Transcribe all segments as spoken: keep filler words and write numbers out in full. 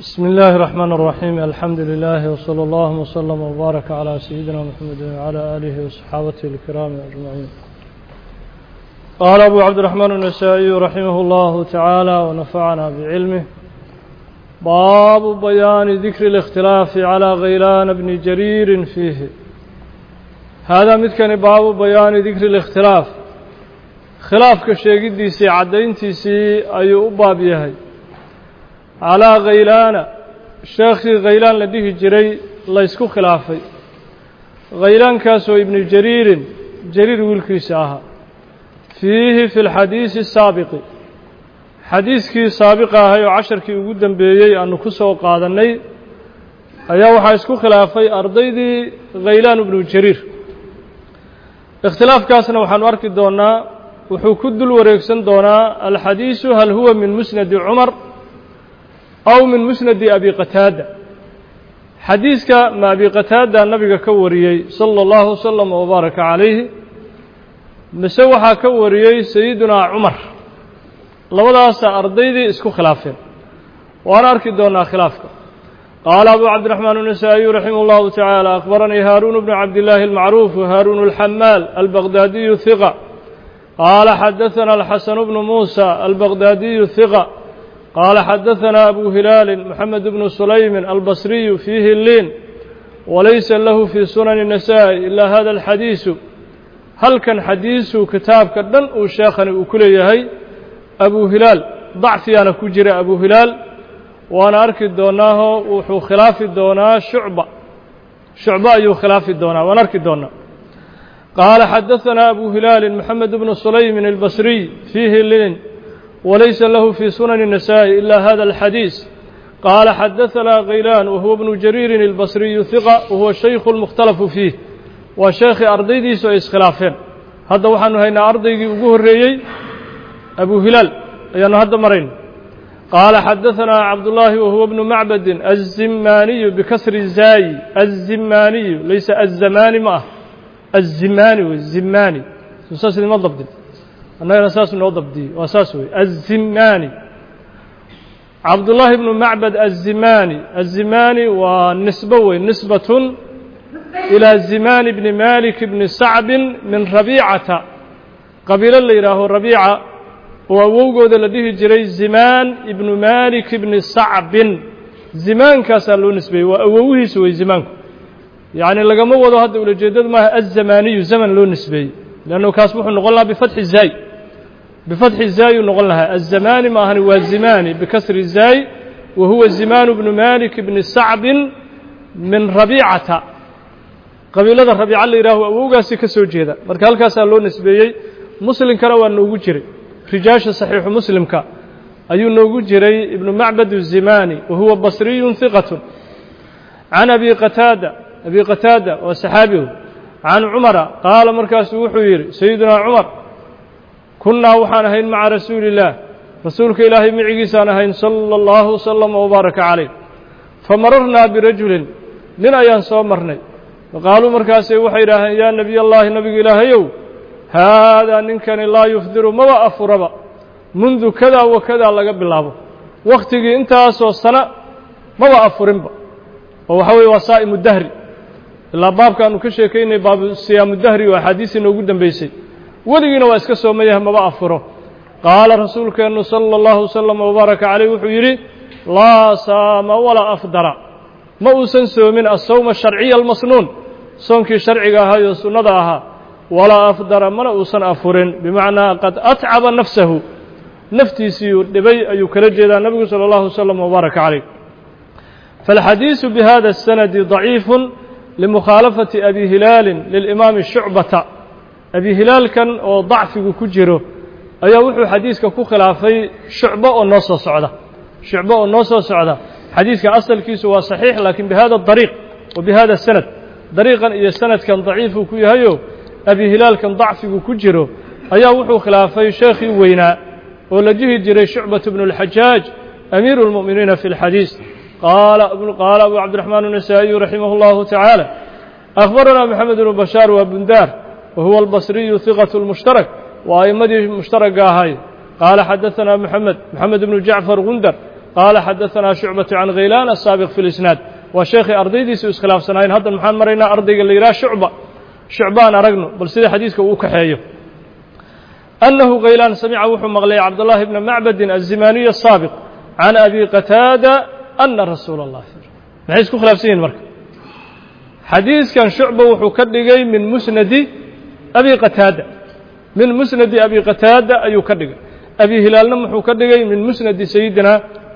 بسم الله الرحمن الرحيم الحمد لله وصلى الله وسلم وبارك على سيدنا محمد وعلى آله وصحابته الكرام أجمعين. قال أبو عبد الرحمن النسائي رحمه الله تعالى ونفعنا بعلمه: باب بيان ذكر الاختلاف على غيلان بن جرير فيه. هذا متكن باب بيان ذكر الاختلاف خلاف كشيغديسي عدينتيسي أيو باب يحي على غيلان شيخي غيلان لديه جري الله يسكو خلافي غيلان كاسو ابن جرير جرير والكيساها فيه في الحديث السابق حديث كي سابقة هاي عشر كي قدام بيي أنه كسو قادني أيها وحا يسكو خلافي أرضيدي غيلان ابن جرير اختلاف كاسنا وحنوارك دونا وحو كدل وريكسن دونا الحديث هل هو من مسند عمر أو من مسند أبي قتادة. حديثك ما أبي قتادة النبي كوريي صلى الله وسلم وبارك عليه مسوحا كوريي سيدنا عمر لولا سأرضيدي اسكو خلافين وأنا أركي دونا خلافك. قال أبو عبد الرحمن النسائي رحمه الله تعالى: أخبرني هارون بن عبد الله المعروف وهارون الحمال البغدادي الثقة قال حدثنا الحسن بن موسى البغدادي الثقة قال حدثنا أبو هلال محمد بن سليم البصري فيه اللين وليس له في سنن النساء إلا هذا الحديث. هل كان حديث كتاب كدن وشيخني وكليهي أبو هلال ضعفي أنا كجري أبو هلال وأنا أركد دوناه وحو خلاف دوناه شعبة شعبة أيو خلاف دوناه وأنا أركد دوناه. قال حدثنا أبو هلال محمد بن سليم البصري فيه اللين وليس له في سنن النساء إلا هذا الحديث. قال حدثنا غيلان وهو ابن جرير البصري ثقة وهو الشيخ المختلف فيه وشيخ أرضيدي سويس خلافين. هذا وحنو هنا أرضيدي وقوه الرئي أبو هلال يعني هذا مرين. قال حدثنا عبد الله وهو ابن معبد الزماني بكسر الزاي الزماني ليس الزمان معه الزماني والزماني أساس المضبط أنا أساس النوضب دي وأساسه الزماني عبد الله بن معبد الزماني الزماني والنسبة نسبة إلى زمان بن مالك بن سعب من ربيعة قبيلة اللي راه ربيعة ووجد لديه جري زمان ابن مالك بن سعب زمان كاسر له نسبة وأوه سوي زمان يعني لقى موضوع هذا ولا جدد ما الزماني زمن له نسبة لأنه كاسبوح نقولها بفتح الزاي بفتح الزاي ونقولها الزمان ما هو الزمان بكسر الزاي وهو الزمان بن مالك بن سعب من ربيعة قبيلة الربيعة اللي راه أوجاسي كسوجيدا مركال كاسر له نسبة مسلم كروا النوجو جري رجاش صحيح مسلم كا أيو النوجو جري ابن معبد الزماني وهو بصري ثقة عن أبي قتادة أبي قتادة وصحابه عن عمر قال مركز وحوير سيدنا عمر كنا وحنا هين مع رسول الله رسولك إلهي معيسان هين صلى الله وسلم وبارك عليه فمررنا برجل لنا ينصو مرني وقالوا مركز وحير يا نبي الله نبي إلهي هذا إن كان لا يفدر ما أفرب منذ كذا وكذا لقب الله وقتك انت أسوى السنة ما أفرب وحوي وصائم الدهر إلا باب كانوا كشيكين باب الصيام الدهري وحديث نوجود بيسي ولينا واسكسوا مياه ما بأفره. قال رسولك أنه صلى الله وسلم وبارك عليه وحيري لا صام ولا أفدر ما أسنسوا من الصوم الشرعي المصنون صومك الشرعي هاي السنة ولا أفدر من أسن أفرن بمعنى قد أتعب نفسه نفتي سيور لبي يكرجد النبي صلى الله عليه وسلم وبارك عليه. فالحديث بهذا السند ضعيف لمخالفة أبي هلال للإمام الشعبة. أبي هلال كان ضعف كجره أي وحو حديثك كخلافي شعبة والنص الصعدة شعبة والنص الصعدة حديثك أصل كيس هو صحيح لكن بهذا الطريق وبهذا السند طريقا إذا السند كان ضعيف كيهيو أبي هلال كان ضعف كجره أي وحو خلافي شيخي وينا ولجيه جري شعبة بن الحجاج أمير المؤمنين في الحديث. قال ابن قال أبو عبد الرحمن النسائي رحمه الله تعالى: أخبرنا محمد بن بشار وبندار وهو البصري ثقة المشترك وأئمة مشترك هاي. قال حدثنا محمد محمد بن جعفر غندر قال حدثنا شعبة عن غيلان السابق في الإسناد وشيخ أرضيدي سو اسخلاف سنين هذا محمد مرينا أرضي اللي يرى شعبة شعبان أرقنه بل سيدي حديثك وكحيه أنه غيلان سمع وحو مغلي عبد الله بن معبد الزماني السابق عن أبي قتادة أن رسول الله معيش كو خلاف سنين مرك حديث كان شعبة وحو كدغي من مسند أبي قتادة من مسند أبي قتادة أيو كدغي أبي هلال وحو كدغي من مسند سيدنا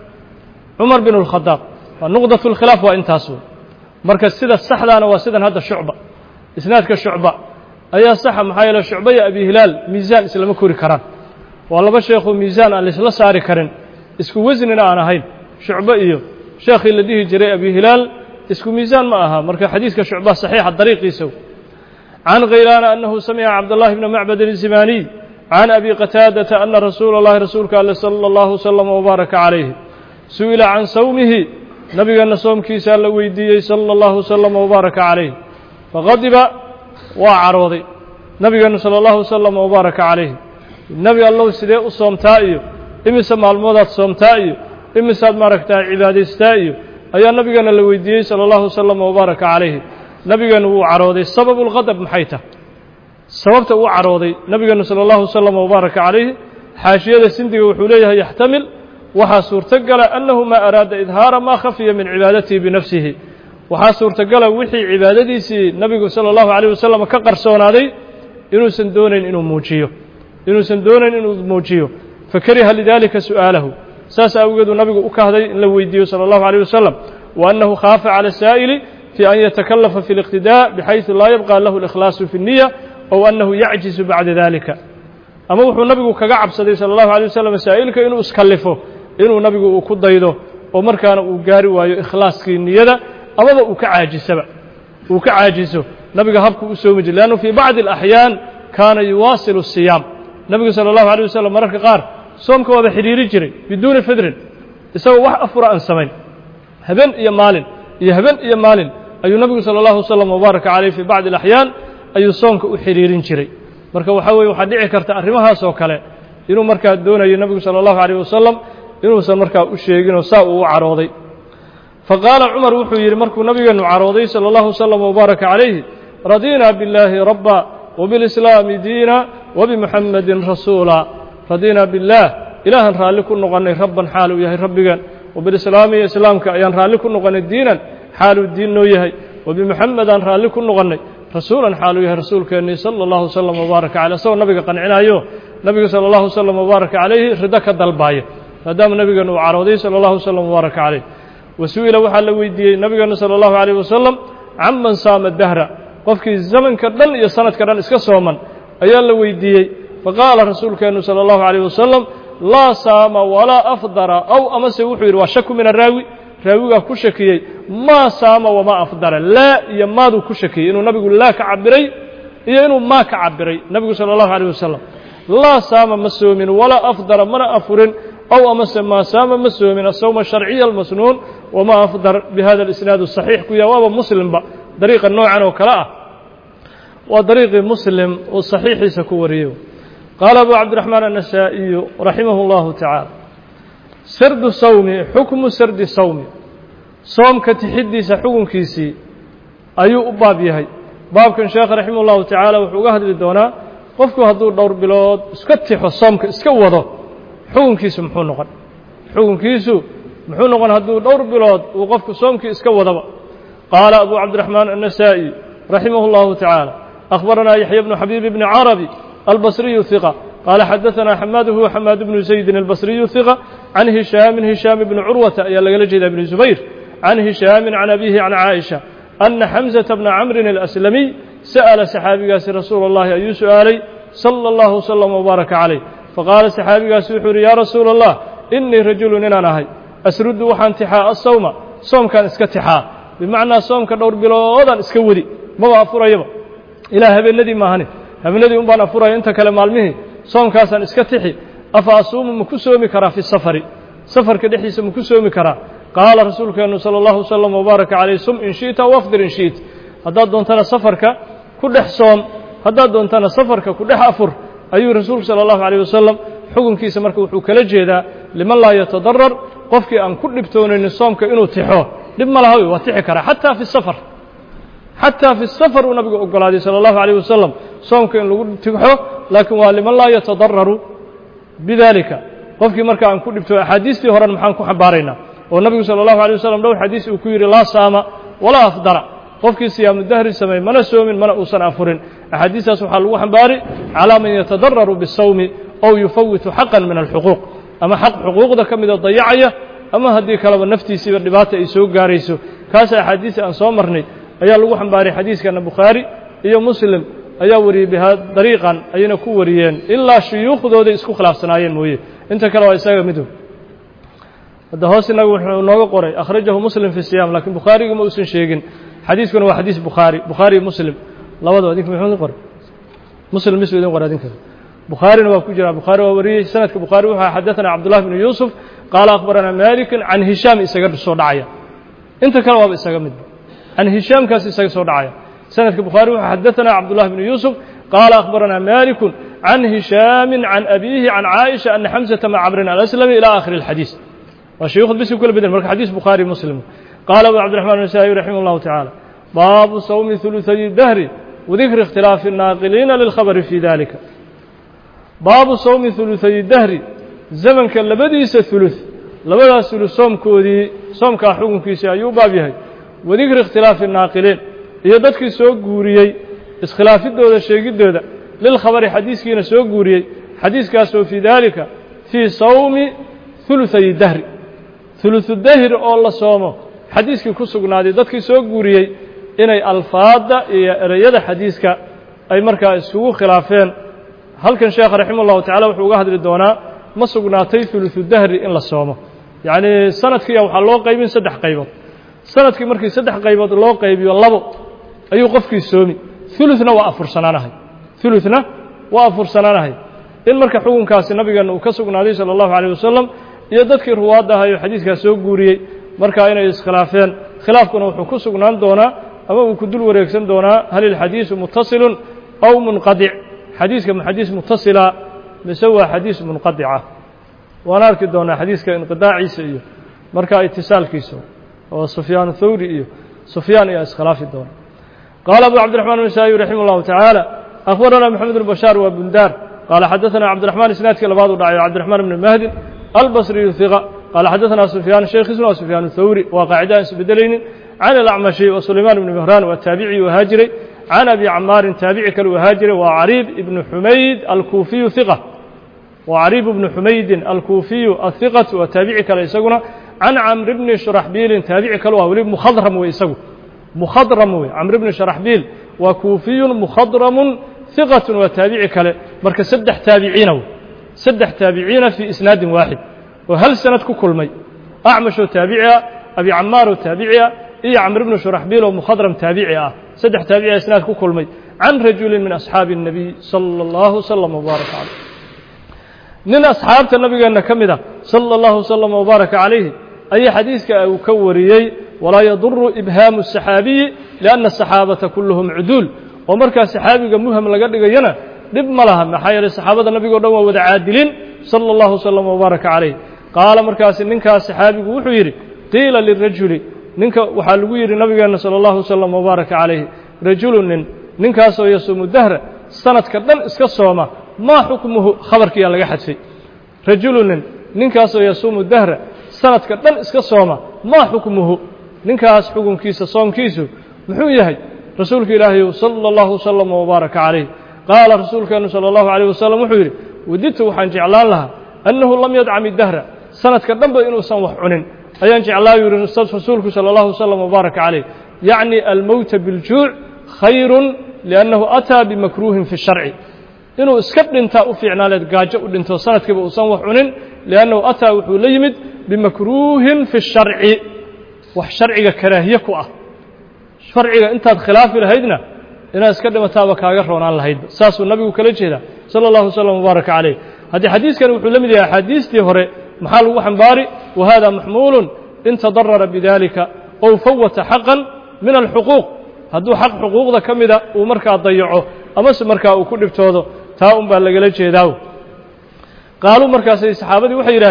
عمر بن الخطاب ونقطة الخلاف وانتاسو مركز سيدة السحلان وسيدة هذا الشعبة إسنادك الشعبة أي صح محايل الشعبة أبي هلال ميزان إسلام كوري كران والله بشيخ ميزان اللي سلا ساري كرن اسكو وزننا أنا هين شعبة إيو شيخ الذي جري أبي هلال اسكو ميزان معها مركز حديثك الشعبة صحيح الطريق يسو عن غيلان أنه سمع عبد الله بن معبد الزماني عن أبي قتادة أن رسول الله رسولك صلى الله وسلم وبارك عليه سئل عن صومه نبي أن صوم كيسا لويدي صلى الله وسلم وبارك عليه فغضب وعروضي نبي صلى الله وسلم وبارك عليه النبي الله سيدي الصومتائي إمسا معلومات صومتائي إمسا ماركتا عبادي ستائي أي النبي لويدي صلى الله وسلم وبارك عليه نبي وعروضي سبب الغضب محيته سببته وعروضي نبي صلى الله وسلم وبارك عليه حاشية سندي وحوليها يحتمل waxaa suurtagala annahu ma araada idhaara ma khafiya min cibaadatihi binafsihi waxaa suurtagala wixii cibaadadiisii nabigu sala allahu calayh wasalam ka qarsoonaaday inuusan doonayn inuu muujiyo inuusan doonayn inuu muujiyo fakariha lidalika su'aalahu saas awgeedu nabigu u kahday in la weydiiyo sala allahu calayh wasalam wa annahu khaafa cala saa'ili fi an yatakallafa fi liqtidaa bixaysu laa yabqa lahu alikhlaasu fi nniya ow annahu yacjizu bacda dalika ama wuxuu nabigu kaga cabsaday sala allahu calayh wasalam saa'ilka inuu iskallifo inuu nabigu uu ku daydo oo markaana uu gaari waayo ikhlaaskii niyada amaba uu ka caajisaba uu ka caajiso nabiga habku u soo mujil laanu fi ba'd al-ahyaan kana yuwasilu as-siyam nabiga sallallahu alayhi wasallam mararka qaar soomka wada xiriiri jiray biduuni fidrin isagoo wax afura aan samayn haben iyo maalin iyo haben iyo maalin ayuu nabigu sallallahu alayhi wasallam mubaaraka alayhi fi ba'd al-ahyaan ayuu soomka u xiriirin jiray marka waxa weeye waxa dhici karta arrimahaas oo kale inuu markaa doonayo nabigu sallallahu alayhi wasallam inuusan markaa u sheeginoo saa uu u carooday faqaala cumar wuxuu yidhi markuu nabigeenu carooday sala allahu wasalam wabaaraka calayhi radiinaa billaahi rabba wabilislaami diina wabimuxammadin rasuula radiinaa billaah ilaahan raalli ku noqonnay rabban xaal uu yahay rabbigan wabilislaami islaamka ayaan raalli ku noqonnay diinan xaaluu diin noo yahay wabimuxammadaan raalli ku noqonnay rasuulan xaaluu yahay rasuulkeennii sala allahu wasalam wabaaraka caleyh isagoo nabiga qancinayo nabiga sala allahu wasalam wabaaraka calayhi rido ka dalbaaya maadaama nabigeenu uu carooday sala allahu wasalam wabaaraka calayh wasu'ila waxaa la weydiiyey nabigeenu sala allahu calayh wasalam canman saama dahra qofkii zamanka dhan iyo sanadka dhan iska sooman ayaa la weydiiyey faqaala rasuulkeenu sala allahu calayh wasalam laa saama walaa afdara aw amase wuxuu yidhi waa shaku min araawi raawigaa ku shakiyey maa saama wamaa afdara laa iyo maaduu ku shakiyey inuu nabigu laa ka cabiray iyo inuu maa ka cabiray nabigu sala allahu calayh wasalam laa saama ma soomin walaa afdara mana afurin أو أمس ما سام مسوم من الصوم الشرعي المسنون وما أفضل بهذا الإسناد الصحيح كيا وابا مسلم بقى طريق النوع وكلاء وطريق مسلم والصحيح سكوريه قال أبو عبد الرحمن النسائي رحمه الله تعالى سرد الصوم حكم سرد الصوم صوم كتحدي سحكم كيسي أيو باب يهي باب كان شيخ رحمه الله تعالى وحقه للدونا قفكو هدور دور بلاد اسكتح الصوم اسكوضه xukunkiisu muxuu noqon xukunkiisu muxuu noqon hadduu dhowr bilood uu qofku soomkii iska wadaba qaala abu cabdiraxmaan annasaa'i raximah اllahu tacaala akhbaranaa yaxya bnu xabiib bni carabi albasriyu hiqa qaala xadaثanaa xamaadu huwa xamaad bnu zaydin albasriyu hiqa can hishaamin hishaam bni curwata ayaa lagala jeedaa bni zubayr can hishaamin can abihi can caaisha ana xamsata bna camrin alaslamiy sa'ala saxaabigaasi rasuula اllahi ayuu su'aalay sala allahu wasalam wbaaraka calayh faqaala saxaabigaasi wuxuu yidhi yaa rasuula allah innii rajulun inaan ahay asruddu waxaan tixaa asawma soomkaan iska tixaa bimacnaa soomka dhowr biloodaan iska wadi maba afurayaba ilaa habeenadii maahane habeenadii un baan afuraya inta kale maalmihii soomkaasaan iska tixi afa asuumu ma ku soomi karaa fi safari safarka dhexdiisa ma ku soomi karaa qaala rasuulkeennu sala allahu wasalam wabaaraka calayh sum in shi'ta wafdir in shi'ta haddaad doontana safarka ku dhex soom haddaad doontana safarka ku dhex afur ayuu rasuulku sala allahu calayh wasalam xukunkiisa marka wuxuu kala jeedaa liman laa yatadarar qofkii aan ku dhibtoonaynin soomka inuu tixo dhib ma laha wey waa tixi karaa xataa fi safar xataa fi safar uu nabigu ogolaaday sala allahu alayh wasalam soomka in lagu tixo laakiin waa liman laa yatadararu bidalika qofkii marka aan ku dhibto axaadiistii horen maxaan ku xambaaraynaa oo nabigu sala allahu alay wasalam dhowr xadiis uu ku yidhi laa saama walaa afdara qofkii siyaamu dahri sameey mana soomin mana uusan afurin axaadiistaas waxaa lagu xambaari calaa man yatadararu bisawmi ow yufawitu xaqan min alxuquuq ama xaq xuquuqda ka mida dayacaya ama haddii kaleba naftiisiiba dhibaata ay soo gaarayso kaas axaadiista aan soo marnay ayaa lagu xambaaray xadiiskana bukhaari iyo muslim ayaa wariyey bihaa dariiqan ayayna ku wariyeen ilaa shuyuukhdooday isku khilaafsanaayeen mooye inta kale waa isaga midow hadda hoos inagu wuxuu nooga qoray akhrajahu muslim fi siyam laakiin bukhaariga ma uusan sheegin xadiiskuna waa xadiis bukhaari bukhaari iyo muslim labadaba idinka muxuu idin qoray muslim misu idin qoray idinka bukhaarina waa ku jira bukhaari waa wariyey sanadka bukhaari wuxuu xadathana cabdullah ibn yuusuf qaala akhbarana malik can hishaam isaga soo dhacaya inta kale waaba isaga mid can hishaamkaas isaga soo dhacaya sanadka bukhaari wuxuu xadathana cabdullah ibn yuusuf qaala akhbarana malik can hishaam can abiihi can caaisha ana xamsata maca camrin alaslami ila aakhiri alxadiis waa shayuukhd bisi kula bedel marka xadiis bukhaari muslim qaala abu cabdiraxmaan النasaaئي raximah اllahu tacaala baabu sawmi ثuluثay dahri wadikri اkhtilaafi الnaaqiliina lilkhabari fi dalika baabu sawmi ثuluثay dahri zamanka labadiisa ثuluث labadaas ثuluث soomkoodii soomkaa xukunkiisii ayuu baab yahay wadikri اkhtilaafi الnaaqiliin iyo dadkii soo guuriyey iskhilaafidooda sheegidooda lilkhabari xadiiskiina soo guuriyey xadiiskaasoo fii dalika fii sawmi ثuluثay dahri ثuluثu dahri oo la soomo xadiiskii ku sugnaaday dadkii soo guuriyey inay alfaadda iyo ereyada xadiiska ay markaa isugu khilaafeen halkan sheekh raximah ullahu tacala wuxuu uga hadli doonaa ma sugnaatay ثuluثu dahri in la soomo yacnii sanadkiiya waxaa loo qaybin saddex qaybood sanadkii markii saddex qaybood loo qaybiyo labo ayuu qofkii soomi ثuluثna waa afursanaanahay ثuluثna waa afursanaanahay in marka xukunkaasi nabigeena uu ka sugnaaday salى اllahu عalيه wasalam iyo dadkii ruwaadda ahayo xadiiskaas soo guuriyey markaa inay iskhilaafeen khilaafkuna wuxuu ku sugnaan doonaa ama uu ku dul wareegsan doonaa hal ilxadiisu mutasilun aw munqadic xadiiska ma xadiis mutasila mise waa xadiis munqadica waan arki doonaa xadiiska inqidaaciisa iyo markaa itisaalkiisa oo sufyaan thawri iyo sufyaan ayaa iskhilaafi doona qaala abu cabdiraxmaan النasaaئي raximah اllahu tacaala akhbarana maxamed bn bashaar waa bundaar qaala xadaثana cabdiraxmaan isnaadkii labaad u dhacay cabdiraxmaan bni mahdin albصriyu hiqa qaala xadaثana sufyaan sheekhiisuna waa sufyaan thawri waa qaacida aan isbedelaynin can alacmashi wa sulaymaan ibni mihraan waa taabici wahaa jiray can abi camaarin taabici kale wahaa jiray waa cariib ibnu xumayd alkuufiyu hiqa waa cariib ibnu xumaydin alkuufiyu ahiqatu waa taabici kale isaguna can camr bni shuraxbiilin taabici kale waa weli mukhadram wey isagu mukhadram wey camr bni shuraxbiil waa kuufiyun mukhadramun hiqatun waa taabici kale marka saddex taabiciina wey saddex taabiciina fii isnaadin waaxid oo hal sanad ku kulmay acmashoo taabici ah abi camaaroo taabici ah iyo camr bnu shuraxbiil oo mukhadram taabici ah saddex taabici ah isnaad ku kulmay can rajulin min asxaabi الnabiy salى اllahu wslm wbaaraka calayh nin asxaabta nabigeenna ka mid a salى اllahu wslm wbaaraka calayhi ayay xadiiska uu ka wariyey walaa yaduru ibhaamu الsaxaabiyi lianna asaxaabata kulluhum cuduul oo markaa saxaabiga muham laga dhigayana dhib ma laha maxaa yeelay saxaabada nabigo dhan waa wada caadiliin salى اllahu wslm wbaaraka calayh qaala markaasi ninkaas saxaabigu wuxuu yidhi qiila lirajuli ninka waxaa lagu yidhi nabigeenna salى اllahu wslm wbaaraka calayhi rajulu nin ninkaasoo yasuumu dahra sanadka dhan iska sooma maa xukmuhu khabarkiyaa laga xadfay rajulu nin ninkaasoo yasuumu dahra sanadka dhan iska sooma maa xukmuhu ninkaas xukunkiisa soomkiisu muxuu yahay rasuulka ilaahayow salى اllahu wslm wbaaraka calayh qaala rasuulkeenu salى اllahu عalيه wasalam wuxuu yidhi wadidtu waxaan jeclaan lahaa annahu lam yadcami dahra sanadka dhanba inuusan wax cunin ayaan jeclaayu yidhi rasuulku salى اllahu wslm wbaaraka calayh yacni almowta biاljuuc khayru liannahu ataa bimakruuhin fi sharci inuu iska dhintaa u fiicnaaleed gaajo u dhinto sanadkiiba uusan wax cunin liannahu ataa wuxuu la yimid bimakruuhin fi sharci wax sharciga karaahiye ku ah sharciga intaad khilaafi lahaydna inaad iska dhimataaba kaaga roonaan lahaydba saasuu nabigu kala jeedaa salى اllahu wslm wbaaraka calayh haddii xadiiskani wuxuu la mid yahay axaadiistii hore maxaa lagu xambaari wa hada maxmuulu in tadarara bidalika ow fawata xaqan min alxuquuq hadduu xaq xuquuqda ka mida uu markaa dayaco amase markaa uu ku dhibtoodo taa un baa lagala jeedaa qaaluu markaasay saxaabadii waxay yidhaaheen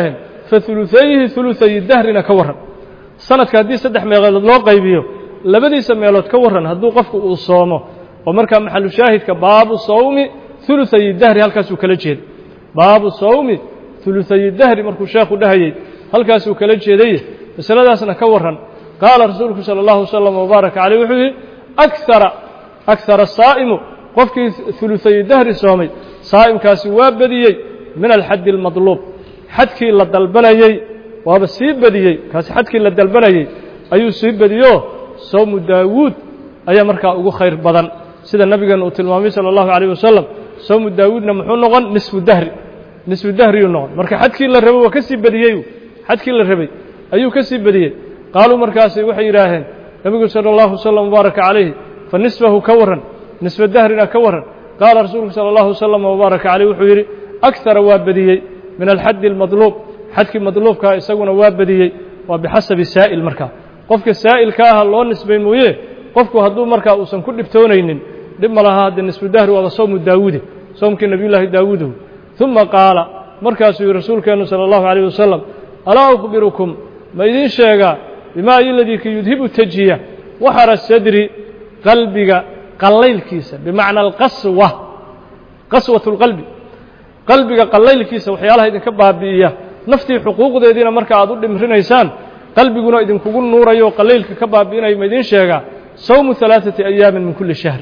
faثuluثayhi ثuluثay dahrina ka warran sanadka haddii saddex meelood loo qaybiyo labadiisa meelood ka warran hadduu qofku uu soomo oo markaa maxalu shaahidka baabu sawmi ثuluثay dahri halkaasuu kala jeeday baabu sawmi ثuluثay dahri markuu sheekhu dhahayey halkaasuu kala jeeday masaladaasna ka warran qaala rasuulku salى الlahu وsلم وbaaraka عalيه wuxuu yihi akara akara الsaa'imu qofkii ثuluثay dahri soomay saa'imkaasi waa badiyey min alxaddi اlmadluub xadkii la dalbanayey waaba sii badiyey kaasi xadkii la dalbanayey ayuu sii badiyo sawmu daawuud ayaa markaa ugu khayr badan sida nabigeena uu tilmaamay salى الlahu عalيه wasalam sawmu daawuudna muxuu noqon nisfu dahri nisfu dahriyuu noqon marka xadkii la rabay waa ka sii badiyey xadkii la rabay ayuu ka sii badiyey qaaluu markaasi waxay yidhaaheen nabigu salى الlahu وsلم وbaaraka عalayhi fa nisfahu ka warran nisfa dahrina ka warran qaala rasuulku salى الlahu وsلم وbaaraka عalيh wuxuu yidhi akara waa badiyey min alxaddi اlmadluub xadkii madluubkaa isaguna waa badiyey waa bixasabi saa'il markaa qofka saa'ilka aha loo nisbay mooye qofku hadduu markaa uusan ku dhibtoonaynin dhib ma laha hadde nisfu dahri waaba sawmu daawuude soomkii nabiyullaahi daawuuduhu ثuma qaala markaasuu yihi rasuulkeennu salى الlahu عalيه wasalam alaa أkhbirukum ma idiin sheegaa bimaa iladii ka yudhibu tajiya waxara sadri qalbiga qallaylkiisa bimacna alqaswa qaswaة اlqalbi qalbiga qallaylkiisa waxyaalaha idinka baabi'iya naftii xuquuqdeediina marka aad u dhimrinaysaan qalbiguna idinkugu nuurayo o qallaylka ka baabi'inayo ma idiin sheegaa sawmu ثalaaثati أyaamin min kuli shahr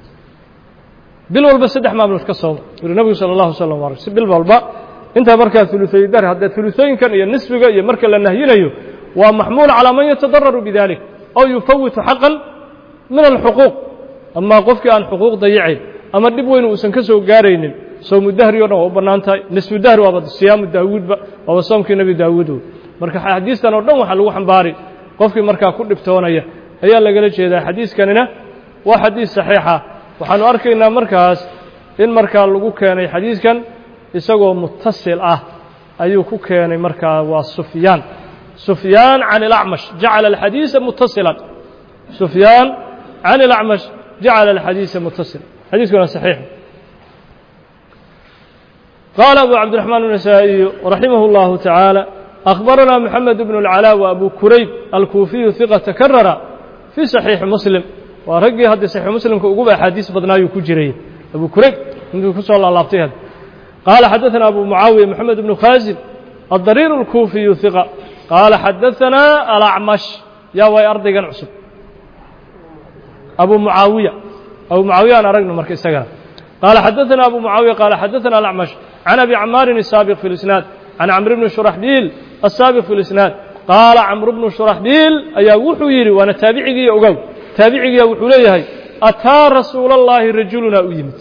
bil walba saddex maalmood ka sooma yuri nabigu salى الlahu وsلم وbaarك si bil walba intaa markaa ثuluثay dahr haddee ثuluثooyinkan iyo nisfiga iyo marka la nahyinayo waa maxmuul calىa man yatadararu bidalik aw yufawitu xaqan min alxuquuq amaa qofkii aan xuquuq dayacayn ama dhib weyn uusan ka soo gaaraynin sawmu dahri o dhan waa u bannaan tahay nisfu dahri waaba siyaamu daawuudba waaba soomkii nebi daawuud marka xadiistan oo dhan waxaa lagu xambaari qofkii markaa ku dhibtoonaya ayaa lagala jeedaa xadiiskanina waa xadiis saxiixa waxaanu arkaynaa markaas in markaa lagu keenay xadiiskan isagoo mutasil ah ayuu ku keenay markaa waa sufyaan sufyaan can اlacmash jacala alxadiisa mutasilan sufyaan can اlacmash jacala alxadiisa mutasilan xadiiskuna saxiix qaala abu cabdiraxmaan النasaaئiyu raximah اllahu taعaalى أخبرنا محمد بن العلاء وأبو كريب الكوفي ثقة تكرر في صحيح مسلم ورجي هذا صحيح مسلم كأجوب أحاديث بدناي كجري أبو كريب من كسر الله لابتهد قال حدثنا أبو معاوية محمد بن خازم الضرير الكوفي ثقة قال حدثنا الأعمش يا وي أرضي عصب أبو معاوية أبو معاوية أنا رجل مركز سجن قال حدثنا أبو معاوية قال حدثنا الأعمش عن أبي عمار السابق في الإسناد عن عمرو بن شرحبيل السابق في الإسناد قال عمرو بن شرحبيل أيا وحو يري وأنا تابعي أقول تابعي وحو ليهي أتى رسول الله رجلنا أيمت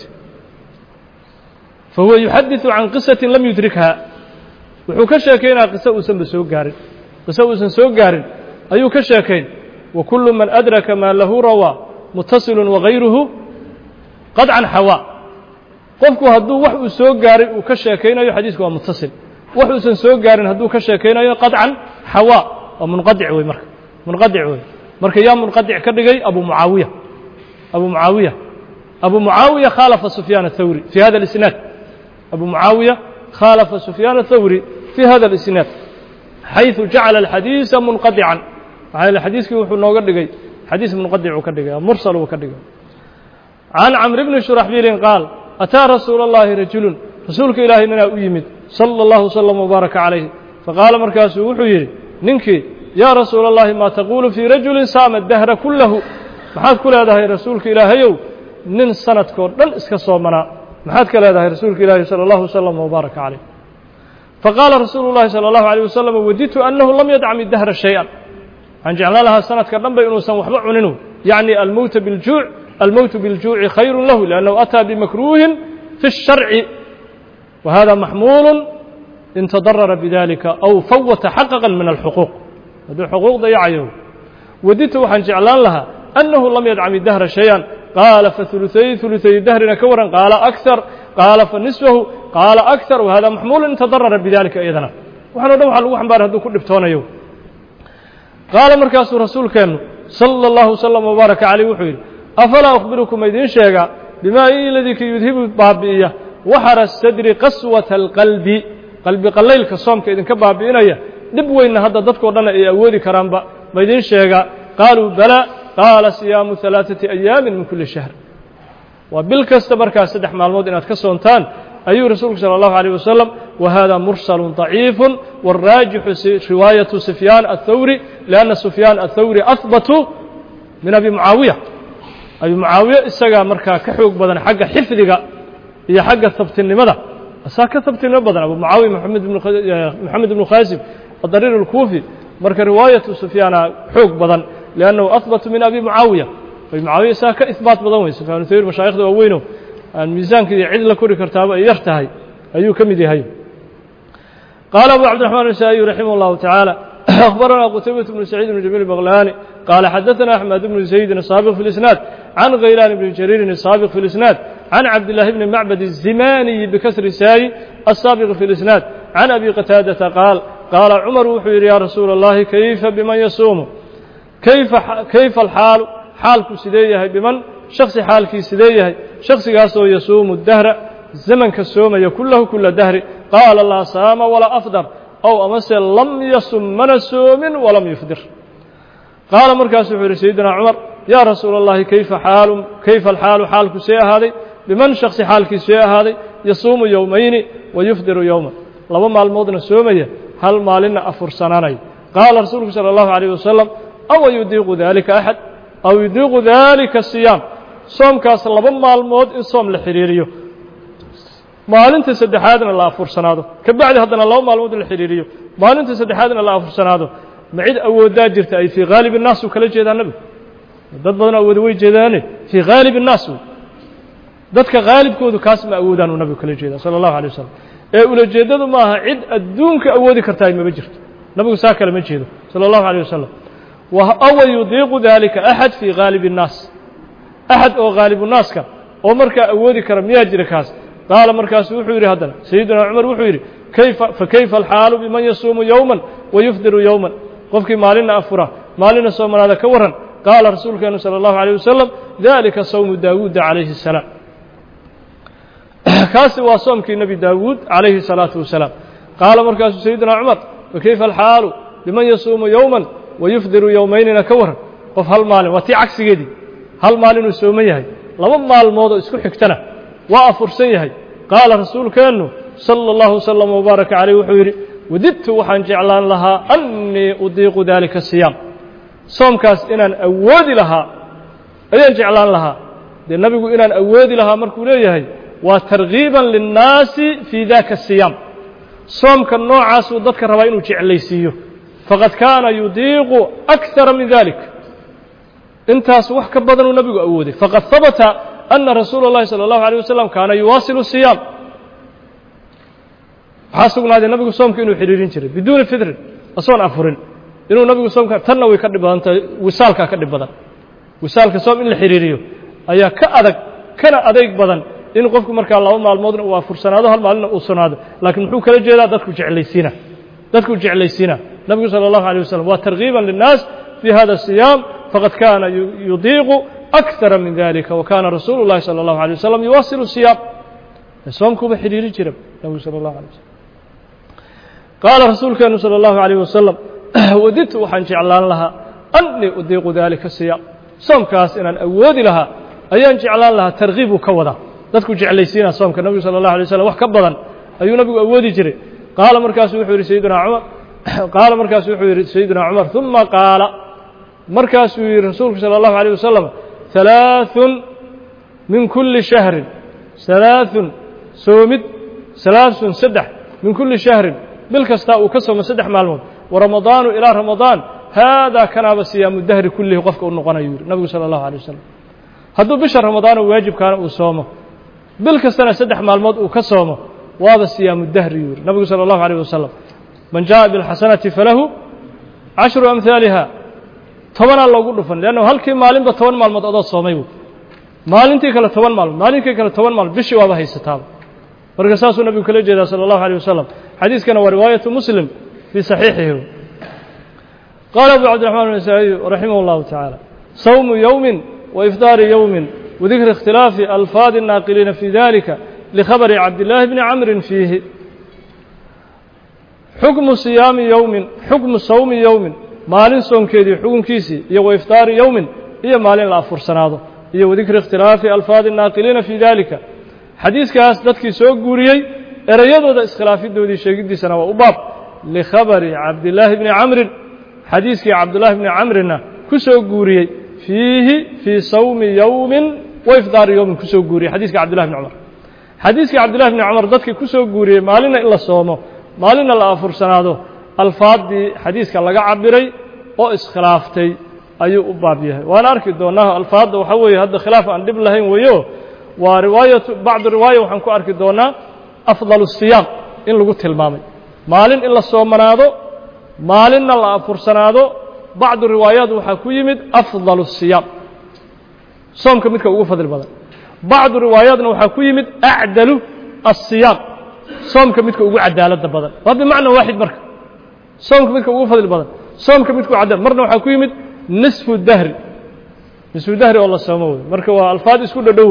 فهو يحدث عن قصة لم يدركها وحو كشاكين قصة أسن بسوق قارن قصة أسن سوق قارن أيو كشاكين وكل من أدرك ما له روى متصل وغيره قد عن حواء قفكو هدو وحو سوق قارن وكشاكين أيو حديثك متصل wuxuusan soo gaarin hadduu ka sheekaynayo qadcan xawaa waa munqadic wey marka munqadic wey marka yaa munqadic ka dhigay abu mucaawiya abu mucaawiya abu mucaawiya khaalafa sufyaan athawri fi hada alisnaad abu mucaawiya khaalafa sufyaan athawri fi hada alisnaad xayثu jacala alxadiisa munqadican maxaa yeele xadiiskii wuxuu nooga dhigay xadiis munqadic uu ka dhigay mursal uu ka dhigay can camr bni shuraxbiilin qaal ataa rasuula اllahi rajulun rasuulka ilaahay ninaa u yimid salى اllahu وsلم وbaaraka calayh faqaala markaasuu wuxuu yidhi ninkii yaa rasuula اllahi maa taquulu fii rajuli saama dahra kullahu maxaad ku leedahay rasuulka ilaahayow nin sanadkoo dhan iska soomanaa maxaad ka leedahay rasuulka ilaahay salى اllahu وsلم وbaaraka calayh faqaala rasuulu اllahi salى اllahu عalيه wasalam waditu annahu lam yadcam idahra shayئan waxaan jeclaan lahaa sanadka dhan ba inuusan waxba cuninu yacni almowta biاljuuc almowtu biاljuuci khayru lahu liannahu ataa bimakruuhin fi الsharci وهذا محمول إن تضرر بذلك أو فوت حققا من الحقوق هذا حقوق ضيعيه وديت وحن جعلان لها أنه لم يدعم الدهر شيئا قال فثلثي ثلثي الدهر كورا قال أكثر قال فنصفه قال أكثر وهذا محمول إن تضرر بذلك أيضا وحن نوح الوحن بار هذا كل بتونا يوم قال مركز رسول كان صلى الله وسلم وبارك عليه وحيد أفلا أخبركم أيدين شيئا بما الذي يذهب بابئية وحر الصدر قسوة القلب qalbi qalaylka soomka idinka baabi'inaya dib weynna hadda dadkoo dhan ay awoodi karaanba ma idin sheegaa qaaluu balaa qaala siyaamu halaaثati ayaamin min kulli shahr waa bil kasta markaas saddex maalmood inaad ka soontaan ayuu rasuulku salى الlahu عalيه wasalam wahada mursal ضaciif wالraajixu riwaayaةu sufyaan aلthawri liأnna sufyaan aلthawri ahbatu min abi mucaawiya abi mucaawiya isagaa markaa ka xoog badan xagga xifdiga iyo xagga habtinimada asaa ka habtinimo badan abu mucaawiya moxamed ibnu khaasim adariir اlkuufi marka riwaayaةu sufyaana xoog badan liأnnahu ahbatu min abi mucaawiya abi mucaawiya isaa ka ihbaat badan wey sufyaan thawri mashaayikhda waa weyno aan miisaanka iyo cid la kori kartaaba ay yar tahay ayuu ka mid yahay qaala abu cabdiraxmaan النasaaئي raximah الlahu taعaalى أخبرنا قتيبة بن سعيد بن جبير البغلاني قال حدثنا أحمد بن زيد السابق في الإسناد عن غيلان بن جرير السابق في الإسناد عن عبد الله بن معبد الزماني بكسر الساء السابق في الإسناد عن أبي قتادة قال قال عمر وحير يا رسول الله كيف بمن يصوم كيف كيف الحال حالك سديه بمن شخص حالك سديه شخص قاسو يصوم الدهر زمن كالصوم يكله كل دهر قال الله صام ولا أفطر أو أمس لم يصم من الصوم ولم يفطر قال مركز حير سيدنا عمر يا رسول الله كيف حال كيف الحال حالك سيء هذه بمن شخص حالك سيء هذه يصوم يومين ويفطر يوما لما الموضنا الصومية هل مالنا أفر سناني قال رسولك صلى الله عليه وسلم أو يضيق ذلك أحد أو يضيق ذلك الصيام صوم كاس لما الموض إن صوم لحريريه maalinta saddexaadna la afursanaado ka bacdi haddana laba maalmood la xiriiriyo maalinta saddexaadna la afursanaado ma cid awoodaa jirta ay fii haalib الnaas u kala jeedaan nabigu dad badan awood way jeedaane fii haalib الnaas dadka haalibkoodu kaas ma awoodaan uu nabigu kala jeedaa salى الlahu عalيه wasalam ee ulajeedadu maaha cid adduunka awoodi kartaa maba jirto nabigu saa kale ma jeedo salى الlahu عalيه wasalam aw yudiiqu dalika axad fii haalib الnaas axad oo haalib الnaaska oo markaa awoodi kara miyaa jira kaas qaala markaasu wuxuu yidhi haddana sayidina cumar wuxuu yidhi kayfa fakayfa alxaalu biman yasuumu yowman wayufdiru yowman qofkii maalinna afura maalinna soomanaada ka warran qaala rasuulkeenu salى الlahu عalيه wasalam dalika sawmu daawuuda calayhi الsalaam kaasi waa soomkii nebi daawuud calayhi الsalaatu wasalaam qaala markaasuu sayidina cumar fakayfa alxaalu biman yasuumu yowman wayufdiru yowmaynina ka warran qof hal maalin waa tii cagsigeedii hal maalinuu sooman yahay laba maalmood oo isku xigtana waa afursan yahay qaala rasuulkeennu salى الlahu وsلم وbaaraka عalيh wuxuu yidhi wadidtu waxaan jeclaan lahaa annii udiiqu dalika الصiyaam soomkaas inaan awoodi lahaa ayaan jeclaan lahaa dee nabigu inaan awoodi lahaa markuu leeyahay waa targiiban linnaasi fii daka الصiyaam soomka noocaasuu dadka rabaa inuu jeclaysiiyo faqad kaana yudiiqu أkثara min dalik intaas wax ka badanuu nabigu awooday faqad habata أن رsuuل اللhi صلى الله عليه وسلم kaana yuwaaصل الصiyaam waxaa sugnaaday nabigu soomka inuu xiriirin jiray biduuni fidrin asoon afurin inuu nabigu soomka tanna way ka dhib badan tahay wisaalkaa ka dhib badan wisaalka soom in la xiriiriyo ayaa ka adag kana adayg badan in qofku markaa laba maalmoodna uu afursanaado hal maalina uu sonaado laakiin muxuu kala jeedaa dadku jeclaysiina dadku jeclaysiina nabigu salى الlahu عليه waسلم waa targiiba للnaas في hada الصiyaam faqad kaana yudiiqu أكثر من ذلك وكان رsuuل اللhi صلى الله عليه وسلم يواصل الصiyaam soomkuuba xiriiri jira nabgu salى الlaه عليه وسلم qaala rasuulkeenu salى الlaهu عليه وسلم wadidtu waxaan jeclaan lahaa أنii udiiqu dalika الصiyaam soomkaas inaan awoodi lahaa ayaan jeclaan lahaa targiibuu ka wadaa dadku jeclaysiina soomka nabigu salى الlaه عليه وسلم wax ka badan ayuu nabigu awoodi jiray qaala markaasu wuxuu yihi sayidina cumar qaala markaasu wuxuu yihi sayidina cumar ثuma qaala markaasuu yihi rasuulku salى الlaهu عليه وسلم ثلاث من كل شهر ثلاث soomid ثلاث سدح من كل شهر bil kastaa uu ka soomo saddex maalmood ورamaضاanu ilىa رamaضاan haadaa kanaaba siyaamu dahri kulihi qofka u noqonayu yihi nabigu salى الlaهu عليه wasalam hadduu bisha ramadaan oo waajibkaana uu soomo bil kastana saddex maalmood uu ka soomo waaba siyaamu dahri yuu yihi nabigu salى الlaهu عليه wasalam man jaءa biاlxasanati falahu cashru أmhaaliha tobanaa loogu dhufan leanna halkii maalinba toban maalmood adoo soomay maalintii kale toban maalmood maalinkii kale toban maalmood bishii waaba haysataaba marka saasuu nabigu kala jeedaa salى الlahu عalيه wasalam xadiiskana waa riwaayaةu muslim fii صaxiixihi qaala abu cabdiرaحmaan النasaaئي raximah الlahu taعaalى sawmu yowmi waifطaari yowmi wadikri اkhtilaafi alfaadi الnaaqiliina fii dalika likhabri cabdالlahi bni camri fiihi xukmu siyaami yowmin xukmu sawmi yowmin maalin soonkeedii xukunkiisii iyo wa iftaari yowmin iyo maalin la afursanaado iyo wadikri ikhtilaafi alfaadi الnaaqiliina fii dalika xadiiskaas dadkii soo guuriyey erayadooda iskhilaafidoodii sheegiddiisana waa u baab likhabari cabdillaahi bni camrin xadiiskii cabdullaahi bni camrina ku soo guuriyey fiihi fii sawmi yowmin wa ifdaari yowmin ku soo guuriyey xadiiska cabdullahi bni cumar xadiiskii cabdullahi bni cumar dadkii ku soo guuriyey maalinna in la soomo maalinna la afursanaado alfaaddii xadiiska laga cabiray oo iskhilaaftay ayuu u baab yahay waana arki doonaa alfaadda waxaa weeye hadda khilaaf aan dhib lahayn weeyo waa riwaayatu bacdu riwaaya waxaan ku arki doonaa afdalu siyaam in lagu tilmaamay maalin in la soomanaado maalinna la afursanaado bacdu riwaayaat waxaa ku yimid afdalu siyaam soomka midka ugu fadli badan bacdu riwaayaatna waxaa ku yimid acdalu asiyaam soomka midka ugu cadaaladda badan waa bimacna waaxid marka soomka midka ugu fadli badan soomka midka ugu cadaalad marna waxaa ku yimid nisfu dahri nisfu dahri oo la soomo wey marka waa alfaad isku dhadhow